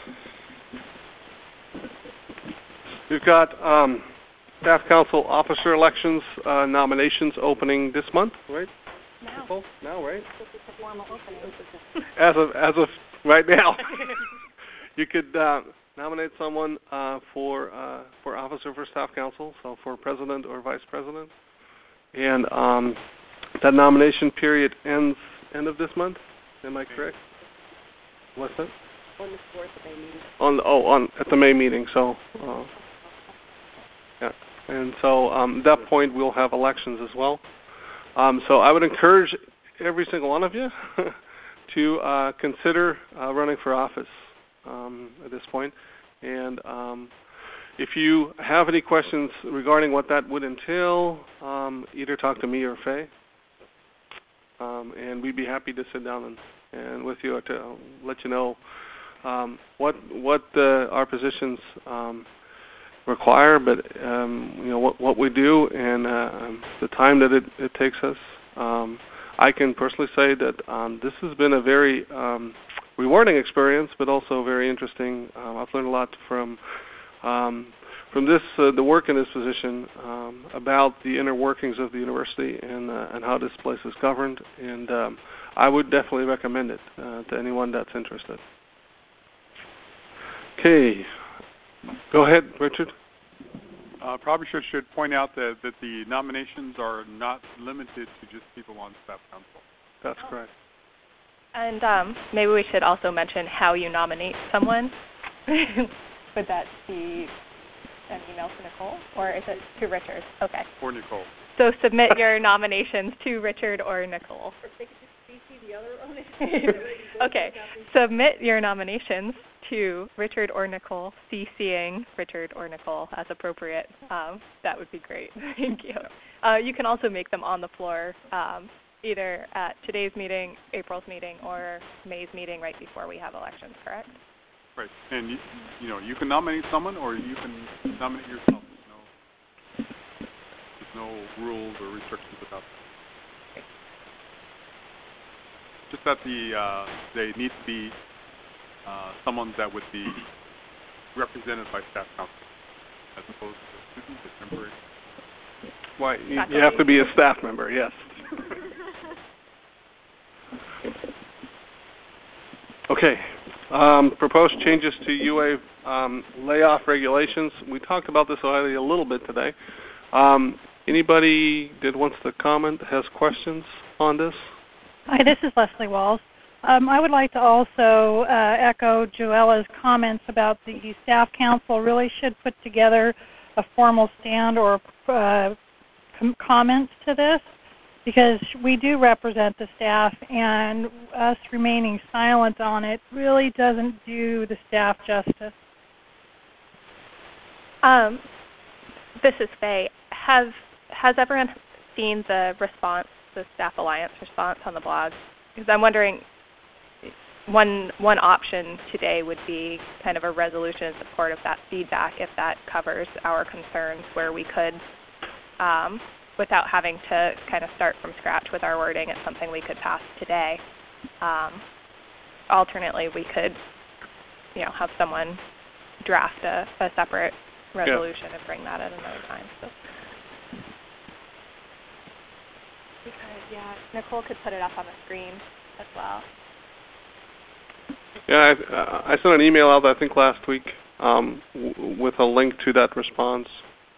We've got staff council officer elections nominations opening this month, right? Now, right? This is the formal opening. As of right now, you could nominate someone for officer for staff council, so for president or vice president, and that nomination period ends end of this month. Am I correct? What's that? On the 4th of May meeting. At the May meeting. So yeah, and so at that point we'll have elections as well. So I would encourage every single one of you to consider running for office at this point. And if you have any questions regarding what that would entail, either talk to me or Faye, and we'd be happy to sit down and with you to let you know what our positions require, but you know what we do and the time that it takes us. I can personally say that this has been a very rewarding experience, but also very interesting. I've learned a lot from this the work in this position about the inner workings of the university and how this place is governed, and I would definitely recommend it to anyone that's interested. Okay, go ahead, Richard. Probably should point out that the nominations are not limited to just people on staff council. That's correct. And maybe we should also mention how you nominate someone. Would that be an email to Nicole, or is it to Richard? Okay. Or Nicole. So submit your nominations to Richard or Nicole. Okay. Submit your nominations to Richard or Nicole, CCing Richard or Nicole as appropriate. That would be great. Thank you. You can also make them on the floor, either at today's meeting, April's meeting, or May's meeting right before we have elections, correct? Right. And you can nominate someone, or you can nominate yourself. There's no rules or restrictions about that. Just that they need to be someone that would be represented by staff council, as opposed to students or temporary. Why? You have to be a staff member, yes. Okay. Proposed changes to UA layoff regulations. We talked about this already a little bit today. Anybody that wants to comment, has questions on this? Hi, this is Leslie Walls. I would like to also echo Joella's comments about the staff council really should put together a formal stand or comments to this, because we do represent the staff, and us remaining silent on it really doesn't do the staff justice. This is Faye. Has everyone seen the response, the Staff Alliance response on the blog? Because I'm wondering, one option today would be kind of a resolution in support of that feedback, if that covers our concerns, where we could, without having to kind of start from scratch with our wording, it's something we could pass today. Alternately, we could, have someone draft a separate resolution and bring that at another time. So. Because, Nicole could put it up on the screen as well. Yeah, I sent an email out, I think, last week with a link to that response.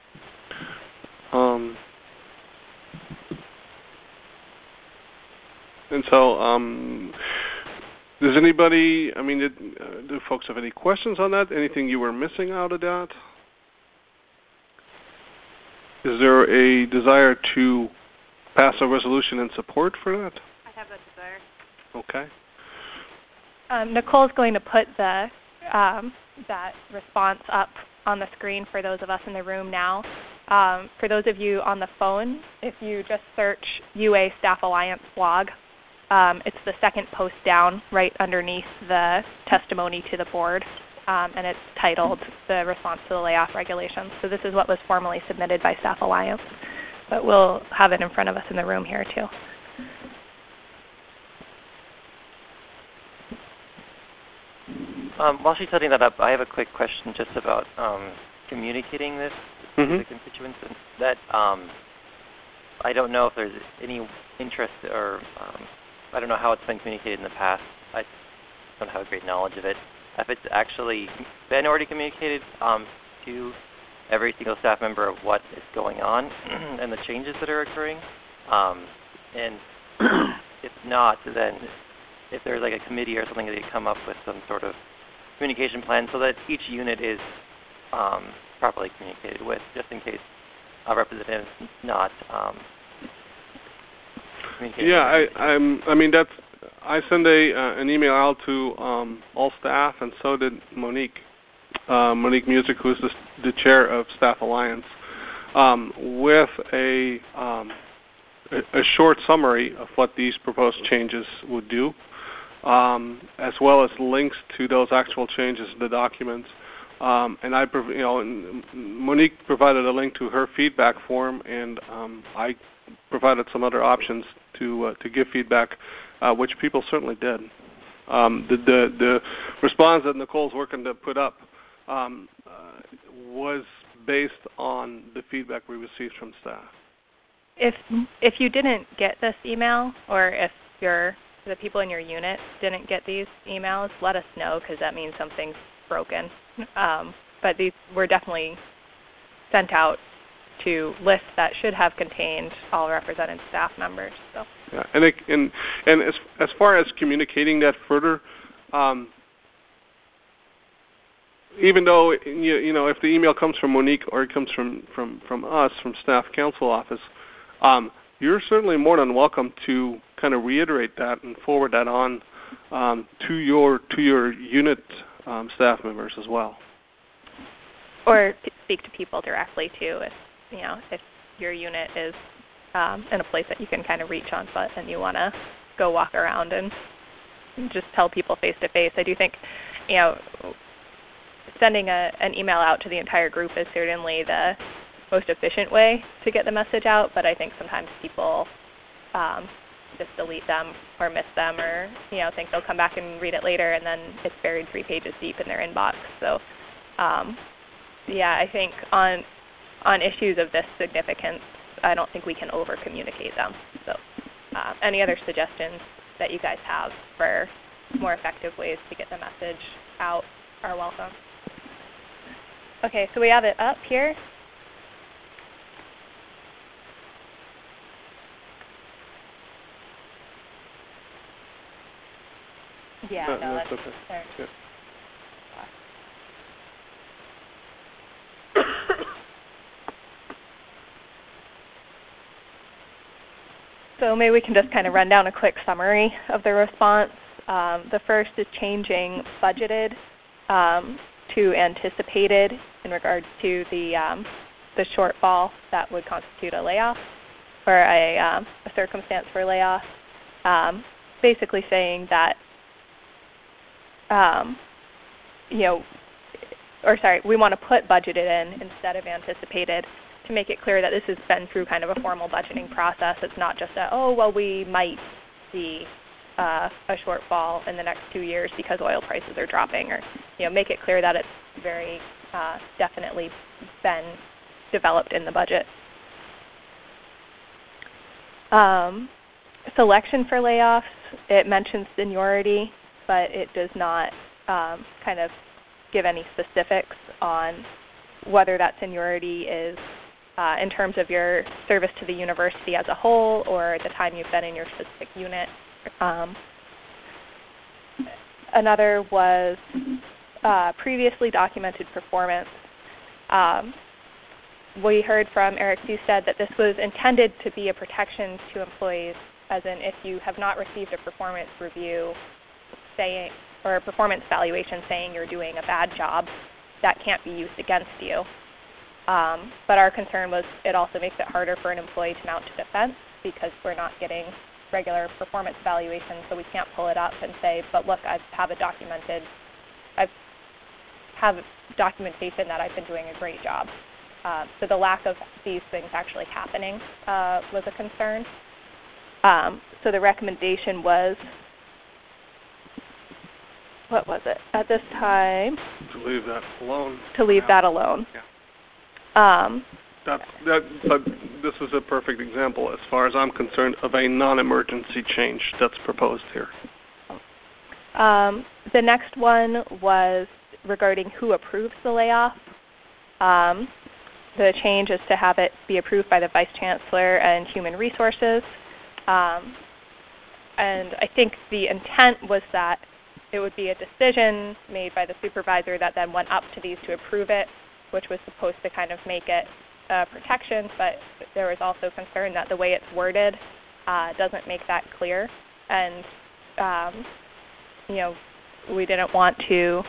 And so, does anybody, do folks have any questions on that? Anything you were missing out of that? Is there a desire to pass a resolution in support for that? I have that desire. Okay. Nicole's going to put the that response up on the screen for those of us in the room now. For those of you on the phone, if you just search UA Staff Alliance blog, it's the second post down right underneath the testimony to the board, and it's titled The Response to the Layoff Regulations. So this is what was formally submitted by Staff Alliance, but we'll have it in front of us in the room here too. While she's setting that up, I have a quick question just about communicating this to the constituents. And that I don't know if there's any interest, or I don't know how it's been communicated in the past. I don't have a great knowledge of it. If it's actually been already communicated to every single staff member of what is going on and the changes that are occurring, and if not, then if there's like a committee or something that you come up with some sort of communication plan so that each unit is properly communicated with, just in case a representative is not communicating. Yeah, I mean that's. I sent an email out to all staff, and so did Monique Music, who is the chair of Staff Alliance, with a short summary of what these proposed changes would do, as well as links to those actual changes in the documents. And Monique provided a link to her feedback form, and I provided some other options to give feedback, which people certainly did. The response that Nicole's working to put up was based on the feedback we received from staff. If you didn't get this email, or if the people in your unit didn't get these emails, let us know, because that means something's broken. But these were definitely sent out to lists that should have contained all represented staff members. So. Yeah, and as far as communicating that further, even though if the email comes from Monique or it comes from us, from Staff Council Office, you're certainly more than welcome to kind of reiterate that and forward that on to your unit staff members as well. Or speak to people directly too, if your unit is in a place that you can kind of reach on foot and you want to go walk around and just tell people face to face. I do think, sending an email out to the entire group is certainly the most efficient way to get the message out, but I think sometimes people just delete them or miss them, or think they'll come back and read it later, and then it's buried 3 pages deep in their inbox. So I think on issues of this significance, I don't think we can over communicate them. So any other suggestions that you guys have for more effective ways to get the message out are welcome. Okay, so we have it up here. Yeah, no, that's okay. Yeah. So maybe we can just kind of run down a quick summary of the response. The first is changing budgeted to anticipated in regards to the shortfall that would constitute a layoff or a circumstance for layoff. Basically saying that, we want to put budgeted in instead of anticipated, to make it clear that this has been through kind of a formal budgeting process. It's not just we might see a shortfall in the next 2 years because oil prices are dropping, or make it clear that it's very definitely been developed in the budget. Selection for layoffs, it mentions seniority, but it does not kind of give any specifics on whether that seniority is in terms of your service to the university as a whole or the time you've been in your specific unit. Another was previously documented performance. we heard from Eric Husted that this was intended to be a protection to employees, as in if you have not received a performance review saying, or a performance evaluation saying you're doing a bad job, that can't be used against you. But our concern was it also makes it harder for an employee to mount to defense because we're not getting regular performance evaluations, so we can't pull it up and say, but look, I have documentation that I've been doing a great job. So the lack of these things actually happening was a concern. So the recommendation was, what was it at this time? To leave that alone. To leave that alone. Yeah. But this is a perfect example, as far as I'm concerned, of a non-emergency change that's proposed here. The next one was regarding who approves the layoff. The change is to have it be approved by the Vice Chancellor and Human Resources. And I think the intent was that it would be a decision made by the supervisor that then went up to these to approve it, which was supposed to kind of make it protection, but there was also concern that the way it's worded doesn't make that clear. And, we didn't want to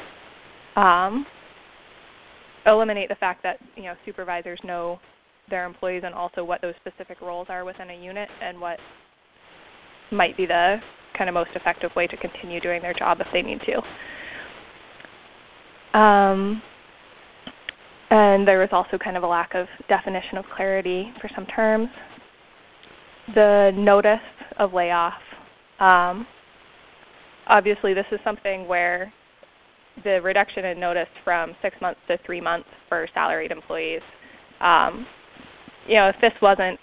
eliminate the fact that, supervisors know their employees and also what those specific roles are within a unit and what might be the kind of most effective way to continue doing their job if they need to. And there was also kind of a lack of definition of clarity for some terms. The notice of layoff. Obviously, this is something where the reduction in notice from 6 months to 3 months for salaried employees. If this wasn't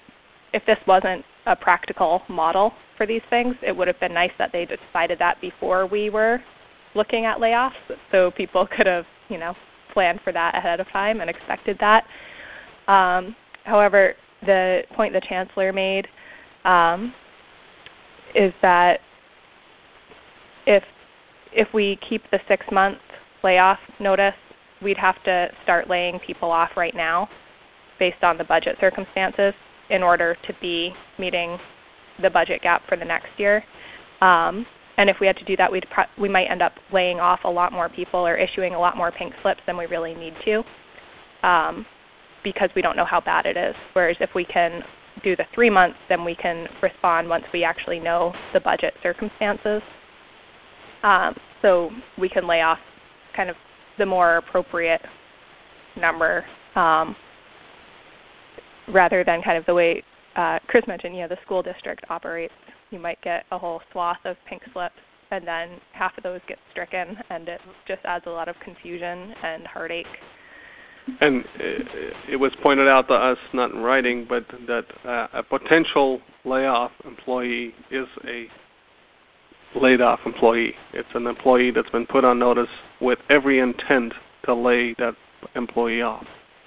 a practical model for these things, it would have been nice that they decided that before we were looking at layoffs, so people could have, planned for that ahead of time and expected that. However, the point the Chancellor made is that if we keep the 6-month layoff notice, we'd have to start laying people off right now based on the budget circumstances in order to be meeting the budget gap for the next year. And if we had to do that, we might end up laying off a lot more people or issuing a lot more pink slips than we really need to, because we don't know how bad it is. Whereas if we can do the 3 months, then we can respond once we actually know the budget circumstances. So we can lay off kind of the more appropriate number, rather than kind of the way Chris mentioned, the school district operates. You might get a whole swath of pink slips, and then half of those get stricken, and it just adds a lot of confusion and heartache. And it was pointed out to us, not in writing, but that a potential layoff employee is a laid-off employee. It's an employee that's been put on notice with every intent to lay that employee off.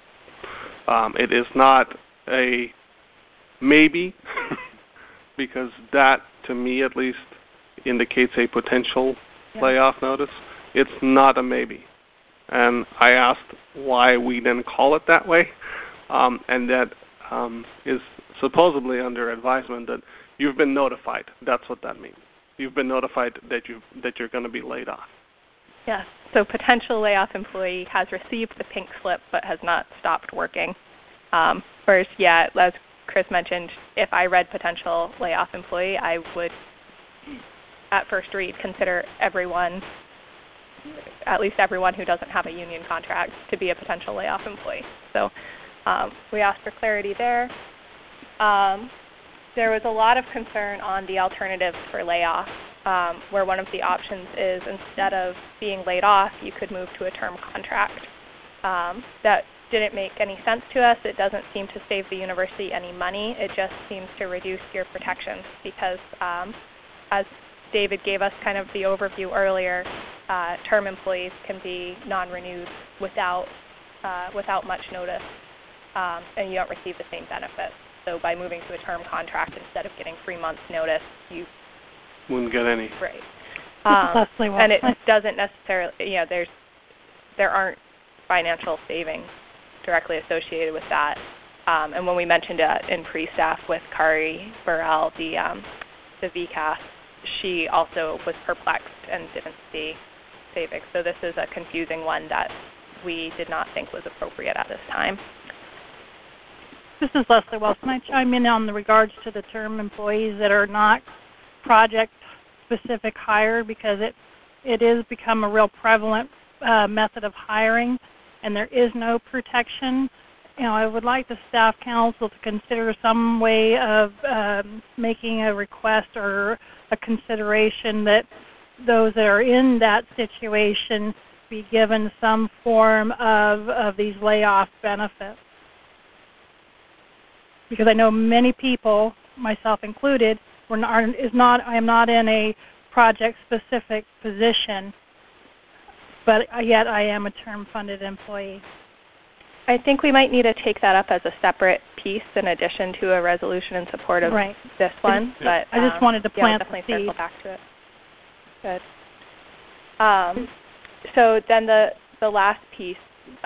It is not a maybe, because that, to me at least, indicates a potential layoff notice. It's not a maybe. And I asked why we didn't call it that way, and that is supposedly under advisement that you've been notified. That's what that means. You've been notified that you're going to be laid off. Yes. So potential layoff employee has received the pink slip but has not stopped working. Whereas, as Chris mentioned, if I read potential layoff employee, I would, at first read, consider everyone, at least everyone who doesn't have a union contract, to be a potential layoff employee. So we asked for clarity there. There was a lot of concern on the alternatives for layoff, where one of the options is instead of being laid off, you could move to a term contract. That didn't make any sense to us. It doesn't seem to save the university any money. It just seems to reduce your protections because, as David gave us kind of the overview earlier, term employees can be non-renewed without much notice, and you don't receive the same benefits. So by moving to a term contract instead of getting 3 months notice, you wouldn't get any. Right. And it doesn't necessarily, there aren't financial savings directly associated with that. And when we mentioned it in pre-staff with Kari Burrell, the VCAS, she also was perplexed and didn't see savings. So this is a confusing one that we did not think was appropriate at this time. This is Leslie Wells. Can I chime in on the regards to the term employees that are not project-specific hire, because it is become a real prevalent method of hiring, and there is no protection. I would like the staff council to consider some way of making a request or a consideration that those that are in that situation be given some form of these layoff benefits. Because I know many people, myself included, I am not in a project-specific position, but yet I am a term-funded employee. I think we might need to take that up as a separate piece in addition to a resolution in support of this one. But I just wanted to plant we'll definitely the seed. circle back to it. Good. So then the last piece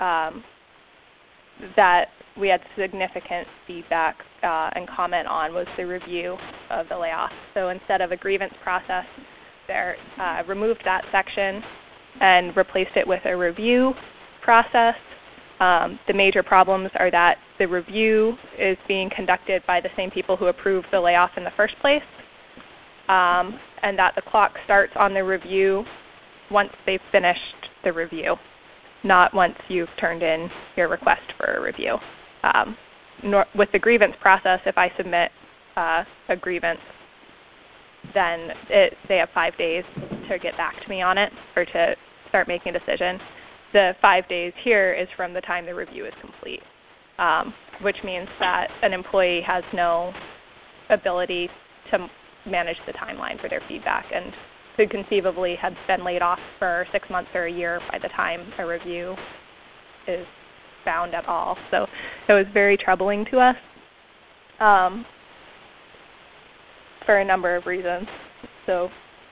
that we had significant feedback and comment on was the review of the layoff. So instead of a grievance process, they removed that section and replaced it with a review process. The major problems are that the review is being conducted by the same people who approved the layoff in the first place, and that the clock starts on the review once they've finished the review, not once you've turned in your request for a review. With the grievance process, if I submit a grievance, then they have 5 days to get back to me on it or to start making a decision. The 5 days here is from the time the review is complete, which means that an employee has no ability to manage the timeline for their feedback and could conceivably have been laid off for 6 months or a year by the time a review is found at all. So it was very troubling to us for a number of reasons. So.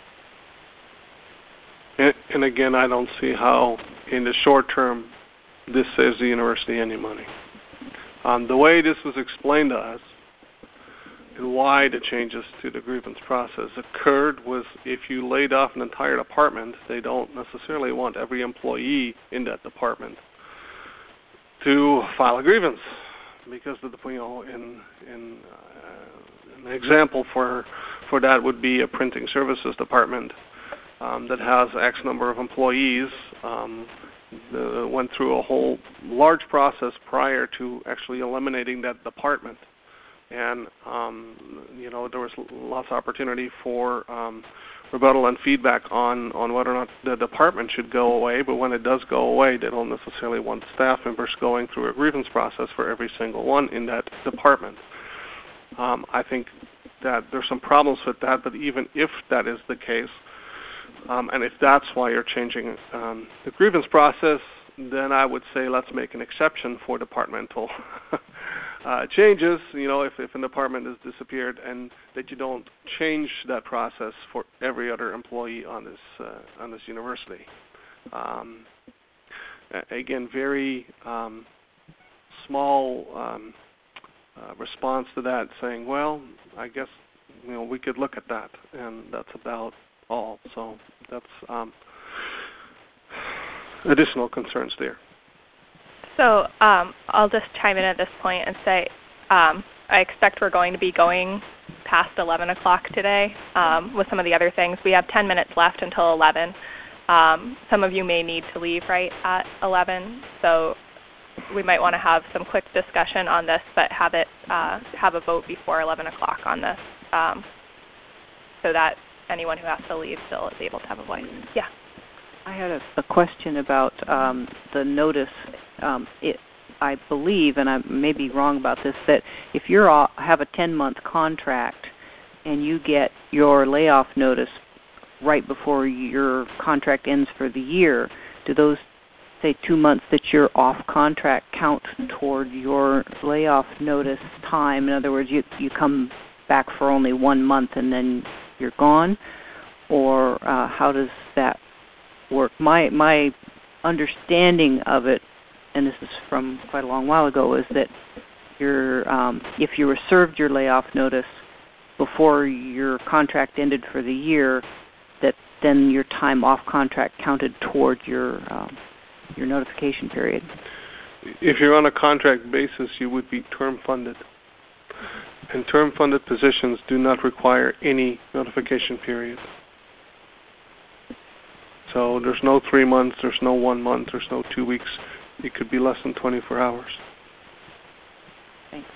And again, I don't see how, in the short term, this saves the university any money. The way this was explained to us and why the changes to the grievance process occurred was if you laid off an entire department, they don't necessarily want every employee in that department to file a grievance, because an example for that would be a printing services department that has X number of employees. Went through a whole large process prior to actually eliminating that department, and there was lots of opportunity for rebuttal and feedback on whether or not the department should go away. But when it does go away, they don't necessarily want staff members going through a grievance process for every single one in that department. I think that there's some problems with that, but even if that is the case, and if that's why you're changing the grievance process, then I would say let's make an exception for departmental changes. If a department has disappeared, and that you don't change that process for every other employee on this university. Again, very small response to that, saying, well, I guess we could look at that, and that's about all. So that's additional concerns there. So I'll just chime in at this point and say I expect we're going to be going past 11 o'clock today with some of the other things. We have 10 minutes left until 11. Some of you may need to leave right at 11, so we might want to have some quick discussion on this, but have a vote before 11 o'clock on this, so that anyone who has to leave still is able to have a voice. Yeah. I had a question about the notice. I believe, and I may be wrong about this, that if you have a 10-month contract and you get your layoff notice right before your contract ends for the year, do those, say, 2 months that you're off contract count toward your layoff notice time? In other words, you come back for only 1 month and then you're gone? Or how does that work? My understanding of it and this is from quite a long while ago, is that if you were served your layoff notice before your contract ended for the year, that then your time off contract counted toward your notification period. If you're on a contract basis, you would be term funded. And term funded positions do not require any notification period. So there's no 3 months, there's no 1 month, there's no 2 weeks. It could be less than 24 hours. Thanks.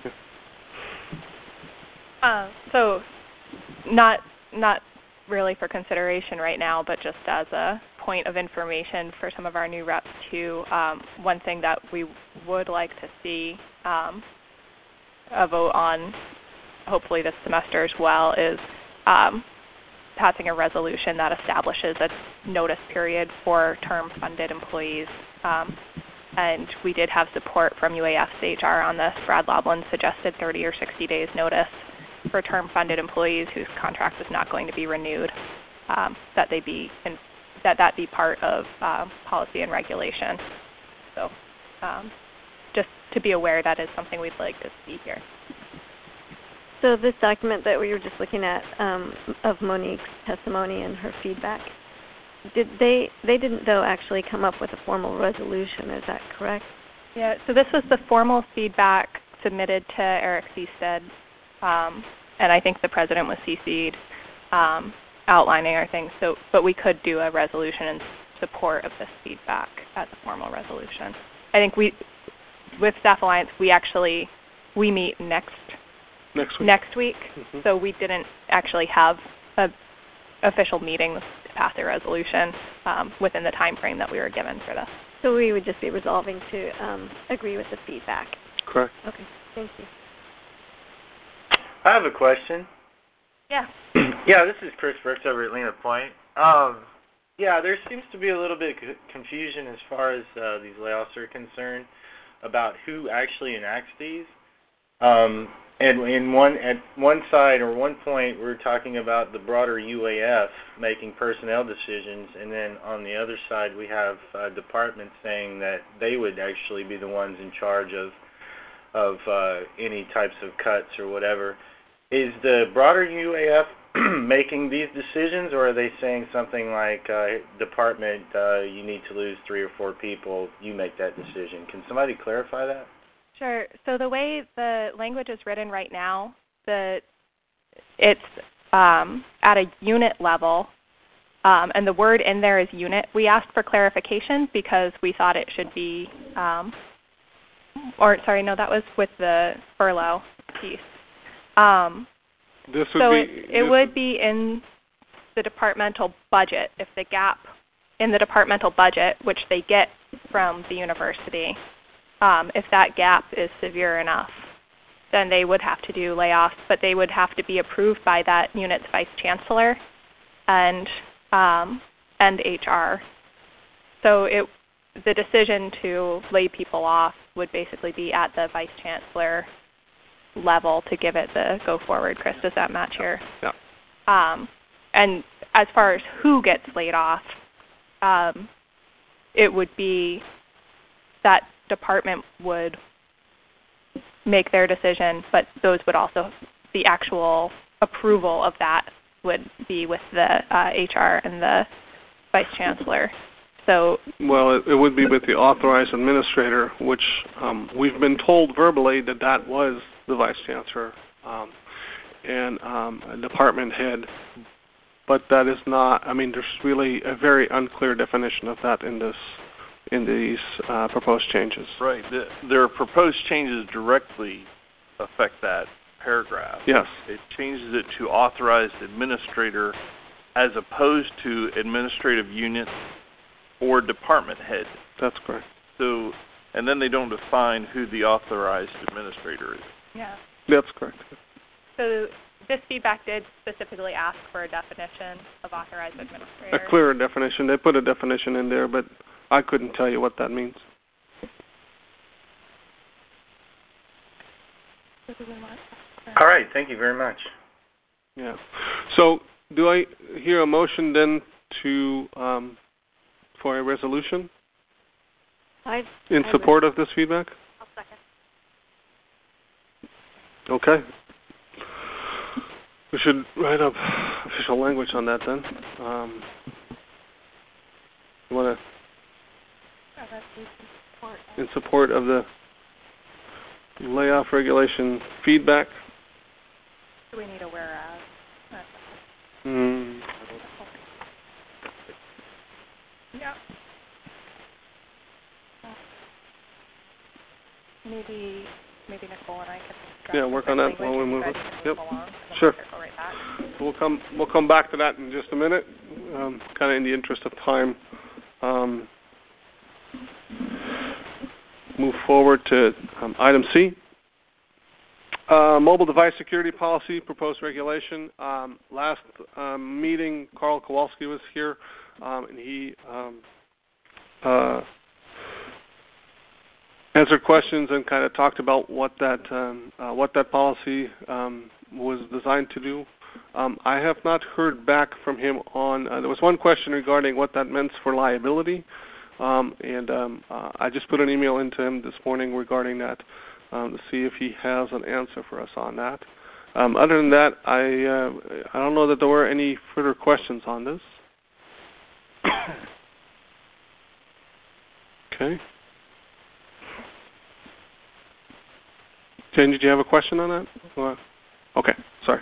Yeah. So not really for consideration right now, but just as a point of information for some of our new reps too. One thing that we would like to see a vote on, hopefully this semester as well, is passing a resolution that establishes a notice period for term-funded employees. And we did have support from UAF's HR on this. Brad Loblin suggested 30 or 60 days notice for term-funded employees whose contract is not going to be renewed, that be part of policy and regulation. So just to be aware, that is something we'd like to see here. So this document that we were just looking at of Monique's testimony and her feedback, they didn't though actually come up with a formal resolution, is that correct? Yeah, so this was the formal feedback submitted to Eric Seastead, and I think the president was CC'd, outlining our things. So, but we could do a resolution in support of this feedback as a formal resolution. I think with Staff Alliance, we meet next week. Mm-hmm. So we didn't actually have an official meeting to pass a resolution within the time frame that we were given for this. So we would just be resolving to agree with the feedback. Correct. Okay, thank you. I have a question. Yeah. Yeah, this is Chris Brooks over at Lena Point. Yeah, there seems to be a little bit of confusion as far as these layoffs are concerned about who actually enacts these. And at one side or one point, we're talking about the broader UAF making personnel decisions, and then on the other side, we have departments saying that they would actually be the ones in charge of any types of cuts or whatever. Is the broader UAF making these decisions, or are they saying something like, department, you need to lose 3 or 4 people, you make that decision? Can somebody clarify that? Sure. So the way the language is written right now, it's at a unit level, and the word in there is unit. We asked for clarification because we thought it should be, that was with the furlough piece. It would be in the departmental budget. If the gap in the departmental budget, which they get from the university, if that gap is severe enough, then they would have to do layoffs, but they would have to be approved by that unit's vice chancellor and HR. So the decision to lay people off would basically be at the vice chancellor level to give it the go forward. Chris, does that match here? Yeah. And as far as who gets laid off, it would be that department would make their decision, but those would also, the actual approval of that would be with the HR and the vice chancellor. So, well, it would be with the authorized administrator, which we've been told verbally that was the vice chancellor and a department head, but that is not. I mean, there's really a very unclear definition of that in these proposed changes. Right. Their proposed changes directly affect that paragraph. Yes. It changes it to authorized administrator as opposed to administrative unit or department head. That's correct. So, and then they don't define who the authorized administrator is. Yeah. That's correct. So this feedback did specifically ask for a definition of authorized administrator. A clearer definition. They put a definition in there, but I couldn't tell you what that means. All right. Thank you very much. Yeah. So do I hear a motion then to for a resolution? In support of this feedback? I'll second. Okay. We should write up official language on that then. You want to, in support of the layoff regulation feedback? Do we need a whereas? Yeah. Maybe Nicole and I can work on that while we move it. Yep. Along, sure. We'll We'll come back to that in just a minute. Kind of in the interest of time. Move forward to item C. Mobile device security policy, proposed regulation. Last meeting, Carl Kowalski was here, and he answered questions and kind of talked about what that policy was designed to do. I have not heard back from him on. There was one question regarding what that meant for liability, and I just put an email into him this morning regarding that to see if he has an answer for us on that. Other than that, I don't know that there were any further questions on this. Okay. Jen, did you have a question on that? Okay, sorry.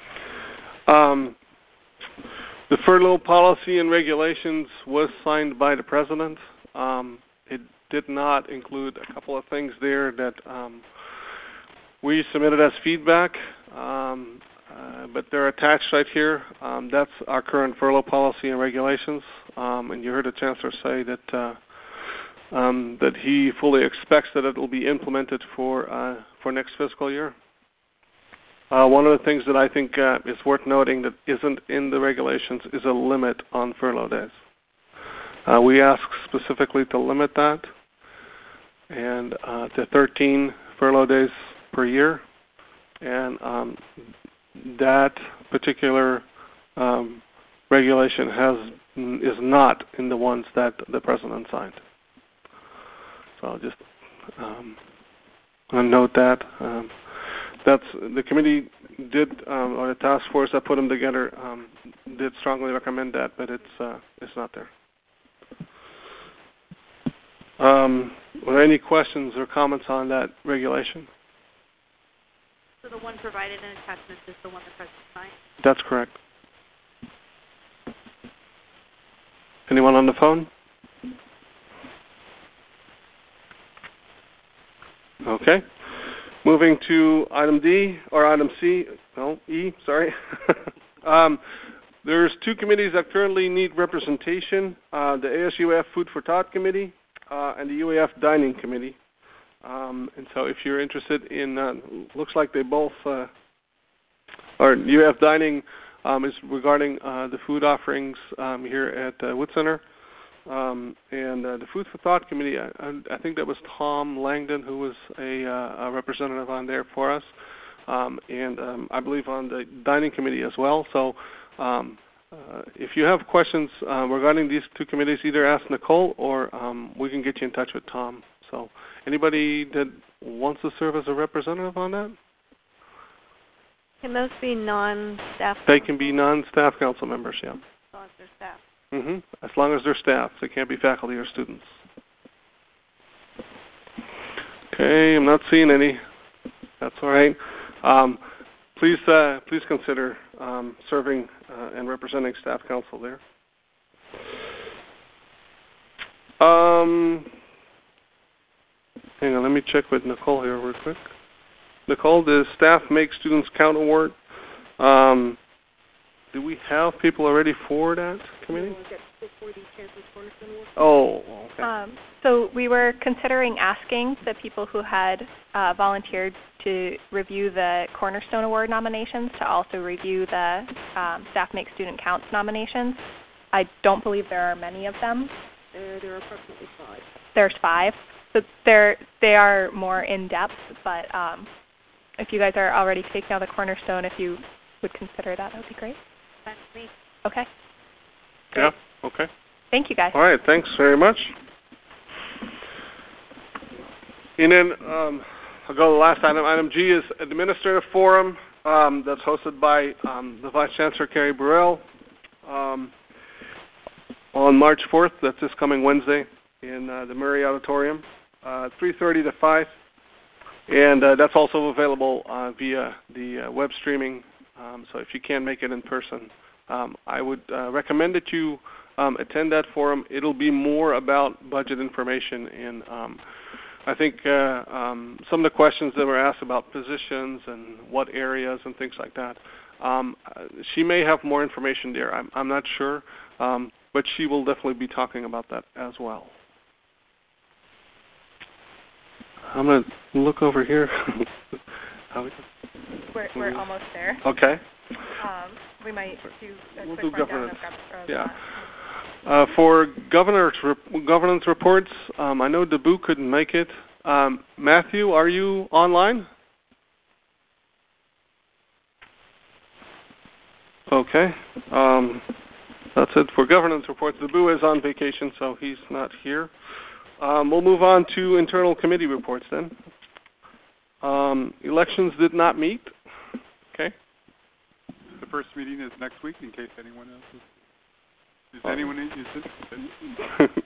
The furlough policy and regulations was signed by the President. It did not include a couple of things there that we submitted as feedback, but they're attached right here. That's our current furlough policy and regulations, and you heard the Chancellor say that that he fully expects that it will be implemented for next fiscal year. One of the things that I think is worth noting that isn't in the regulations is a limit on furlough days. We ask specifically to limit that and to 13 furlough days per year, and that particular regulation is not in the ones that the President signed. So I'll just note that. That's the committee did, or the task force that put them together did strongly recommend that, but it's not there. Were there any questions or comments on that regulation? So the one provided in attachment is the one the President signed? That's correct. Anyone on the phone? Okay. Moving to item D, or item C, no, E, sorry. There's two committees that currently need representation, the ASUF Food for Thought Committee and the UAF Dining Committee. And so if you're interested in, looks like they both, or UAF Dining is regarding the food offerings here at Wood Center. And the Food for Thought Committee, I think that was Tom Langdon who was a representative on there for us, and I believe on the Dining Committee as well. So if you have questions regarding these two committees, either ask Nicole or we can get you in touch with Tom. So anybody that wants to serve as a representative on that? Can those be non-staff? They can be non-staff council members, yeah. As long as they're staff. As long as they're staff. They can't be faculty or students. Okay, I'm not seeing any. That's all right. Please consider serving and representing staff council there. Hang on, let me check with Nicole here real quick. Nicole, the Staff Make Students Count Award. Do we have people already for that committee? Oh, okay. So we were considering asking the people who had volunteered to review the Cornerstone Award nominations to also review the Staff Make Student Counts nominations. I don't believe there are many of them. There are approximately 5. There's 5. So they are more in-depth, but if you guys are already taking out the Cornerstone, if you would consider that would be great. That's me. Okay. Great. Yeah, okay. Thank you, guys. All right, thanks very much. And then I'll go to the last item. Item G is Administrative Forum that's hosted by the Vice Chancellor, Carrie Burrell, on March 4th. That's this coming Wednesday in the Murray Auditorium, 3:30 to 5. And that's also available via the web streaming. So if you can't make it in person, I would recommend that you attend that forum. It'll be more about budget information, and I think some of the questions that were asked about positions and what areas and things like that, she may have more information there. I'm not sure, but she will definitely be talking about that as well. I'm going to look over here. We're almost there. Okay. We might do a We'll quick do rundown governance. of Yeah. For governance reports, I know Dabu couldn't make it. Matthew, are you online? Okay. That's it for governance reports. Dabu is on vacation, so he's not here. We'll move on to internal committee reports then. Elections did not meet. Okay. The first meeting is next week, in case anyone else is anyone interested?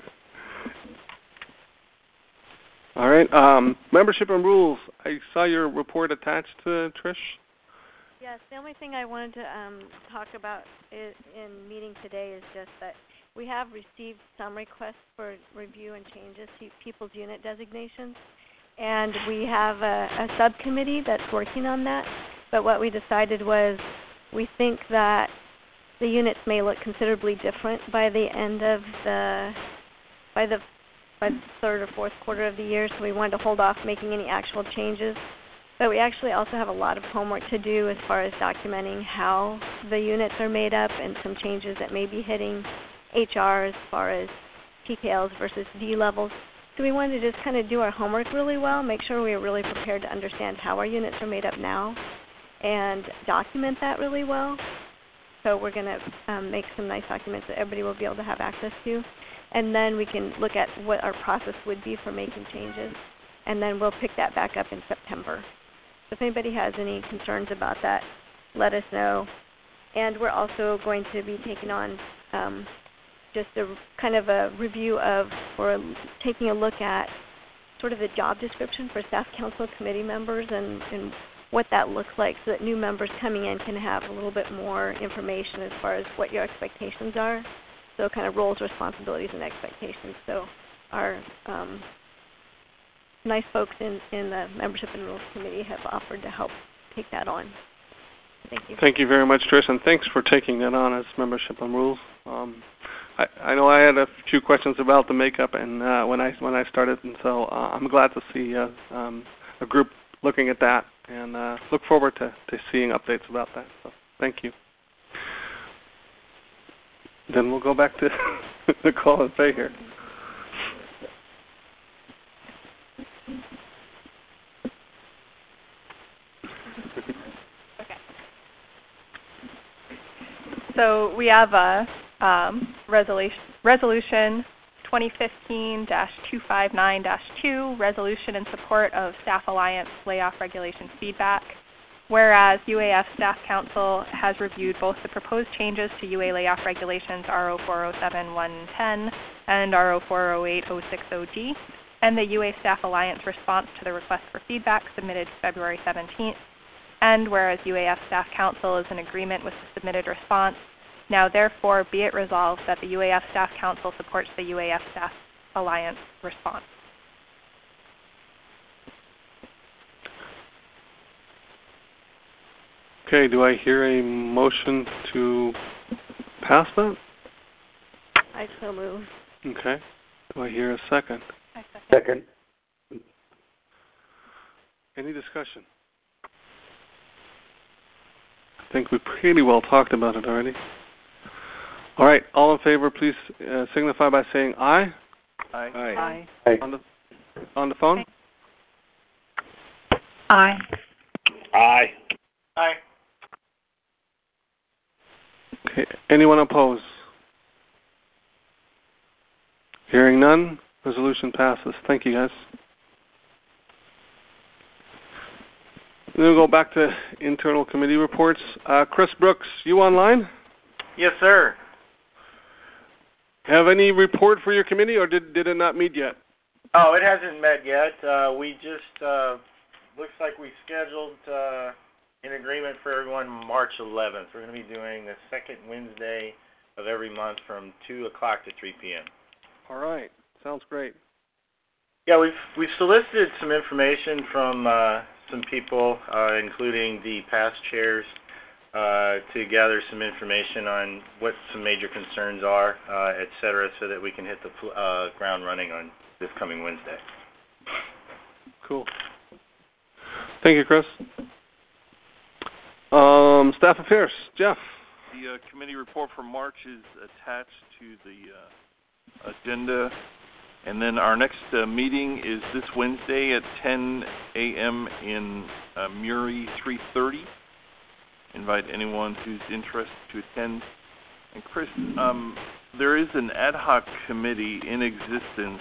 All right. Membership and rules. I saw your report attached to Trish. Yes. The only thing I wanted to talk about in meeting today is just that we have received some requests for review and changes to people's unit designations, and we have a subcommittee that's working on that. But what we decided was we think that the units may look considerably different by the end of by the third or fourth quarter of the year, so we wanted to hold off making any actual changes. But we actually also have a lot of homework to do as far as documenting how the units are made up and some changes that may be hitting HR as far as PKLs versus D levels. So we wanted to just kind of do our homework really well, make sure we are really prepared to understand how our units are made up now, and document that really well. So we're going to make some nice documents that everybody will be able to have access to. And then we can look at what our process would be for making changes. And then we'll pick that back up in September. So if anybody has any concerns about that, let us know. And we're also going to be taking on just a kind of a review of, or taking a look at sort of the job description for staff council committee members and what that looks like, so that new members coming in can have a little bit more information as far as what your expectations are. So kind of roles, responsibilities, and expectations. So our nice folks in the Membership and Rules Committee have offered to help take that on. Thank you. Thank you very much, Trish, and thanks for taking that on as Membership and Rules. I know I had a few questions about the makeup and when I started, and so I'm glad to see a group looking at that, and look forward to seeing updates about that. So thank you. Then we'll go back to the call and pay here. Okay. So we have a resolution 2015-259-2, resolution in support of Staff Alliance layoff regulations feedback. Whereas UAF Staff Council has reviewed both the proposed changes to UA layoff regulations RO407-110 and RO408-060D, and the UA Staff Alliance response to the request for feedback submitted February 17th. And whereas UAF Staff Council is in agreement with the submitted response, now therefore be it resolved that the UAF Staff Council supports the UAF Staff Alliance response. Okay, do I hear a motion to pass that? I so move. Okay. Do I hear a second? I second. Any discussion? I think we pretty well talked about it already. All right, all in favor, please signify by saying aye. Aye. Aye. On the phone? Aye. Aye. Aye. Okay, anyone opposed? Hearing none, resolution passes. Thank you, guys. Then we'll go back to internal committee reports. Chris Brooks, you online? Yes, sir. Have any report for your committee, or did it not meet yet? Oh, it hasn't met yet. We just, looks like we scheduled an agreement for everyone March 11th. We're going to be doing the second Wednesday of every month from 2 o'clock to 3 p.m. All right. Sounds great. Yeah, we've solicited some information from some people, including the past chairs, to gather some information on what some major concerns are, et cetera, so that we can hit the ground running on this coming Wednesday. Cool. Thank you, Chris. Staff affairs, Jeff. The committee report for March is attached to the agenda. And then our next meeting is this Wednesday at 10 a.m. in Muri 330. Invite anyone who's interested to attend. And Chris, there is an ad hoc committee in existence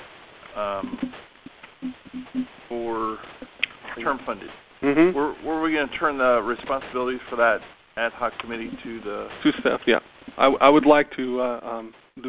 for term funded. Mm-hmm. Were we going to turn the responsibilities for that ad hoc committee to the... To staff, yeah. I would like to